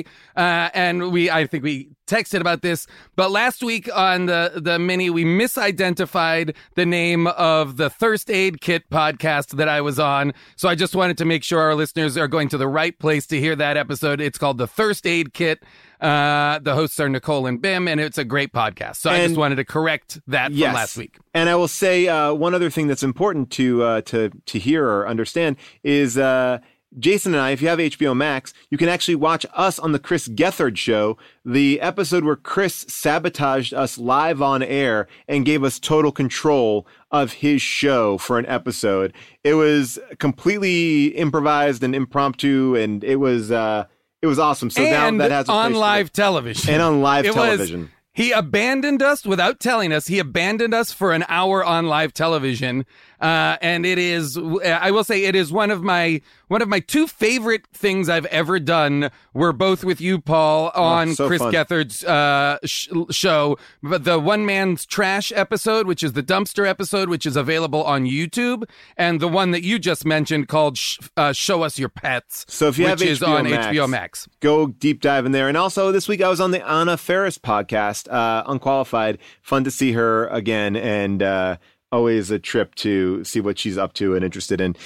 I think we texted about this, but last week on the mini, we misidentified the name of the Thirst Aid Kit podcast that I was on. So I just wanted to make sure our listeners are going to the right place to hear that episode. It's called the Thirst Aid Kit. The hosts are Nicole and Bim, and it's a great podcast. So I just wanted to correct that from last week. And I will say one other thing that's important to hear or understand is Jason and I, if you have HBO Max, you can actually watch us on the Chris Gethard Show, the episode where Chris sabotaged us live on air and gave us total control of his show for an episode. It was completely improvised and impromptu, and it was awesome. So and now that has a on place live television. And on live television. He abandoned us without telling us. He abandoned us for an hour on live television. And it is, I will say, it is one of my two favorite things I've ever done were both with you, Paul, on Chris Gethard's show. But the One Man's Trash episode, which is the dumpster episode, which is available on YouTube, and the one that you just mentioned called Show Us Your Pets, so if you have which is on HBO Max. Go deep dive in there. And also this week I was on the Anna Faris podcast, Unqualified. Fun to see her again, and always a trip to see what she's up to and interested in.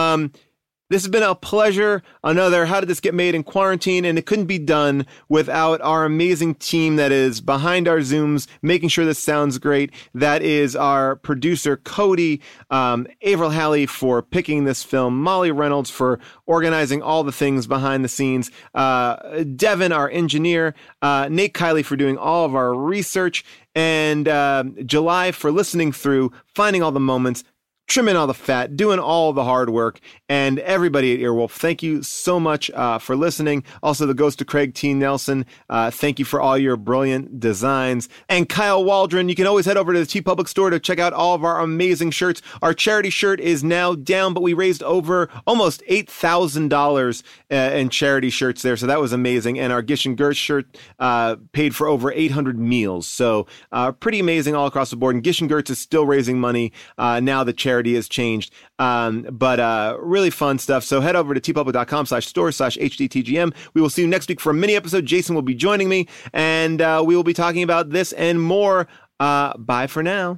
This has been a pleasure. Another How Did This Get Made in Quarantine? And it couldn't be done without our amazing team that is behind our Zooms, making sure this sounds great. That is our producer, Cody, Avril Halley for picking this film, Molly Reynolds for organizing all the things behind the scenes, Devin, our engineer, Nate Kiley for doing all of our research, and July for listening through, finding all the moments, trimming all the fat, doing all the hard work, and everybody at Earwolf, thank you so much for listening. Also, the Ghost of Craig T. Nelson, thank you for all your brilliant designs. And Kyle Waldron, you can always head over to the TeePublic store to check out all of our amazing shirts. Our charity shirt is now down, but we raised over almost $8,000 in charity shirts there, so that was amazing. And our Gish and Gertz shirt paid for over 800 meals, so pretty amazing all across the board. And Gish and Gertz is still raising money now that charity has changed, but really fun stuff. So head over to tpublic.com/store/HDTGM. We will see you next week for a mini episode. Jason will be joining me, and we will be talking about this and more. Bye for now.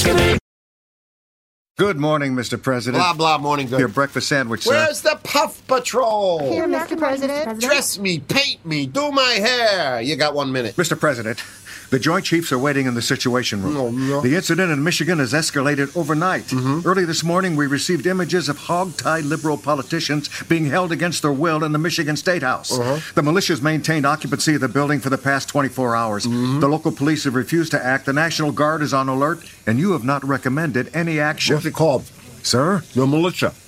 Good morning, Mr. President. Blah, blah, morning, good. Your breakfast sandwich, sir. Where's the Puff Patrol? Here, Mr. President. Dress me, paint me, do my hair. You got 1 minute. Mr. President, the Joint Chiefs are waiting in the Situation Room. Oh, no. The incident in Michigan has escalated overnight. Mm-hmm. Early this morning, we received images of hog-tied liberal politicians being held against their will in the Michigan State House. Uh-huh. The militias maintained occupancy of the building for the past 24 hours. Mm-hmm. The local police have refused to act. The National Guard is on alert, and you have not recommended any action. What's it called? Sir? The militia.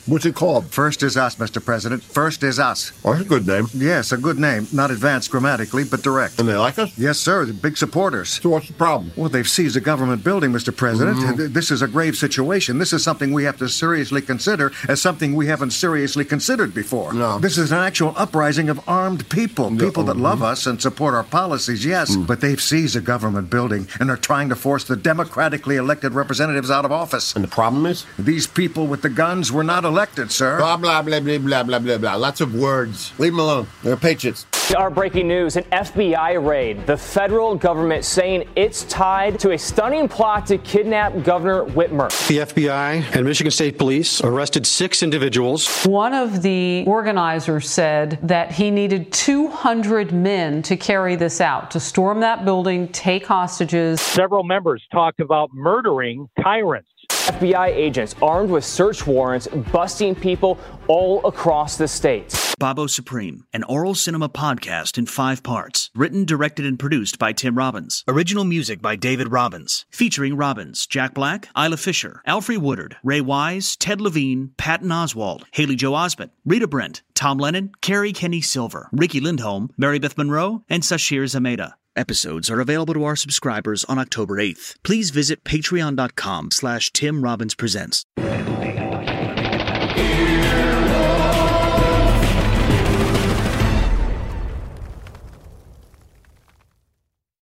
What's it called? First is Us, Mr. President. First is Us. Oh, that's a good name. Yes, a good name. Not advanced grammatically, but direct. And they like us? Yes, sir. They're big supporters. So what's the problem? Well, they've seized a government building, Mr. President. This is a grave situation. This is something we have to seriously consider as something we haven't seriously considered before. No. This is an actual uprising of armed people. People that love us and support our policies, yes. But they've seized a government building and are trying to force the democratically elected representatives out of office. And the problem is? These people with the guns were not elected, sir. Blah, blah, blah, blah, blah, blah, blah, blah. Lots of words. Leave them alone. They're patriots. Our breaking news, an FBI raid. The federal government saying it's tied to a stunning plot to kidnap Governor Whitmer. The FBI and Michigan State Police arrested 6 individuals. One of the organizers said that he needed 200 men to carry this out, to storm that building, take hostages. Several members talked about murdering tyrants. FBI agents armed with search warrants busting people all across the state. Bobo Supreme, an oral cinema podcast in 5 parts. Written, directed, and produced by Tim Robbins. Original music by David Robbins. Featuring Robbins, Jack Black, Isla Fisher, Alfre Woodard, Ray Wise, Ted Levine, Patton Oswalt, Haley Joe Osment, Rita Brent, Tom Lennon, Carrie Kenny Silver, Ricky Lindholm, Mary Beth Monroe, and Sashir Zameda. Episodes are available to our subscribers on October 8th. Please visit patreon.com/Tim Robbins Presents.